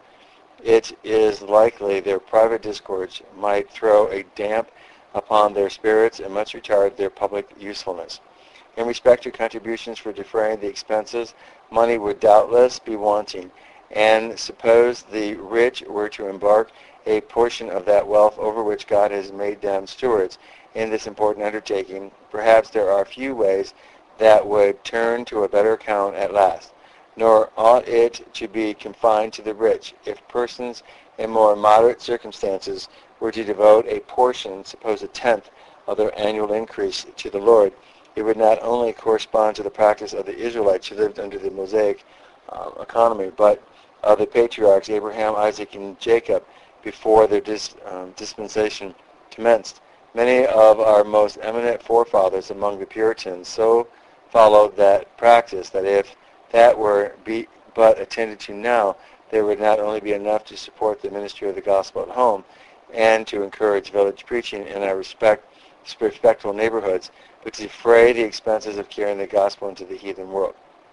it is likely their private discords might throw a damp upon their spirits and much retard their public usefulness. In respect to contributions for defraying the expenses, money would doubtless be wanting, and suppose the rich were to embark a portion of that wealth over which God has made them stewards in this important undertaking, perhaps there are few ways that would turn to a better account at last. Nor ought it to be confined to the rich. If persons in more moderate circumstances were to devote a portion, suppose a tenth, of their annual increase to the Lord, it would not only correspond to the practice of the Israelites who lived under the Mosaic uh, economy, but of the patriarchs Abraham, Isaac, and Jacob before their dis, um, dispensation commenced. Many of our most eminent forefathers among the Puritans so followed that practice that if that were be but attended to now, there would not only be enough to support the ministry of the gospel at home and to encourage village preaching in our respect, respectful neighborhoods, but to defray the expenses of carrying the gospel into the heathen world.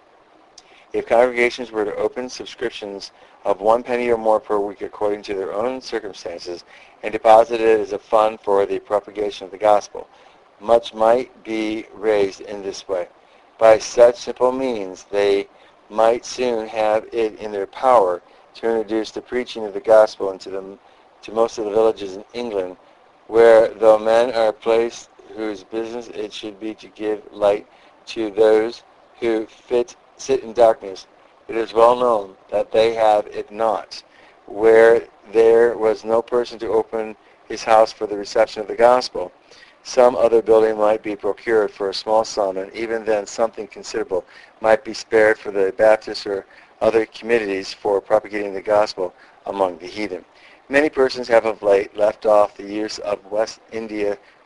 If congregations were to open subscriptions of one penny or more per week according to their own circumstances and deposit it as a fund for the propagation of the gospel, much might be raised in this way. By such simple means, they might soon have it in their power to introduce the preaching of the gospel into the, to most of the villages in England, where though men are placed whose business it should be to give light to those who fit sit in darkness, it is well known that they have it not. Where there was no person to open his house for the reception of the gospel, some other building might be procured for a small sum, and even then something considerable might be spared for the Baptist or other committees for propagating the gospel among the heathen. Many persons have of late left off the use of West India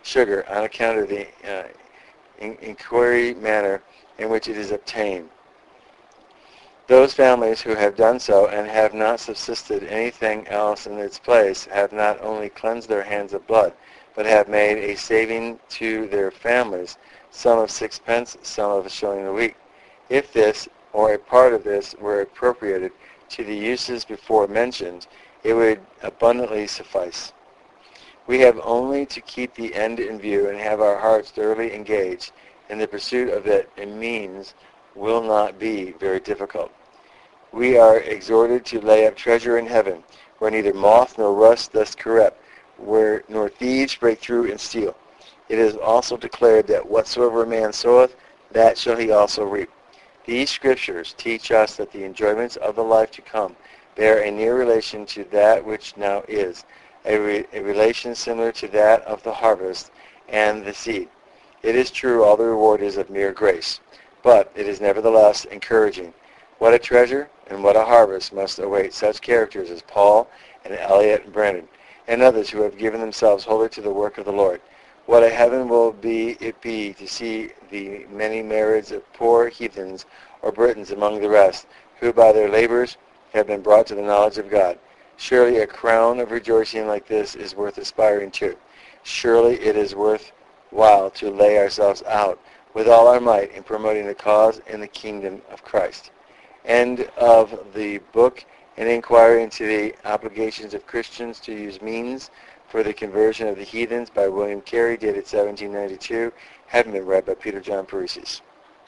sugar on account of the uh, in- inquiry manner in which it is obtained. Those families who have done so and have not subsisted anything else in its place have not only cleansed their hands of blood, but have made a saving to their families, some of sixpence, some of a shilling a week. If this, or a part of this, were appropriated to the uses before mentioned, it would abundantly suffice. We have only to keep the end in view and have our hearts thoroughly engaged in the pursuit of it, and means will not be very difficult. We are exhorted to lay up treasure in heaven, where neither moth nor rust does corrupt, where nor thieves break through and steal. It is also declared that whatsoever a man soweth, that shall he also reap. These scriptures teach us that the enjoyments of the life to come bear a near relation to that which now is, a, re- a relation similar to that of the harvest and the seed. It is true all the reward is of mere grace, but it is nevertheless encouraging. What a treasure and what a harvest must await such characters as Paul and Eliot and Brennan, and others who have given themselves wholly to the work of the Lord. What a heaven will be it be to see the many myriads of poor heathens or Britons among the rest, who by their labors have been brought to the knowledge of God. Surely a crown of rejoicing like this is worth aspiring to. Surely it is worth while to lay ourselves out with all our might in promoting the cause and the kingdom of Christ. End of the book, An Inquiry into the Obligations of Christians to Use Means for the Conversion of the Heathens by William Carey, dated seventeen ninety-two, having been read by Peter John Paresis.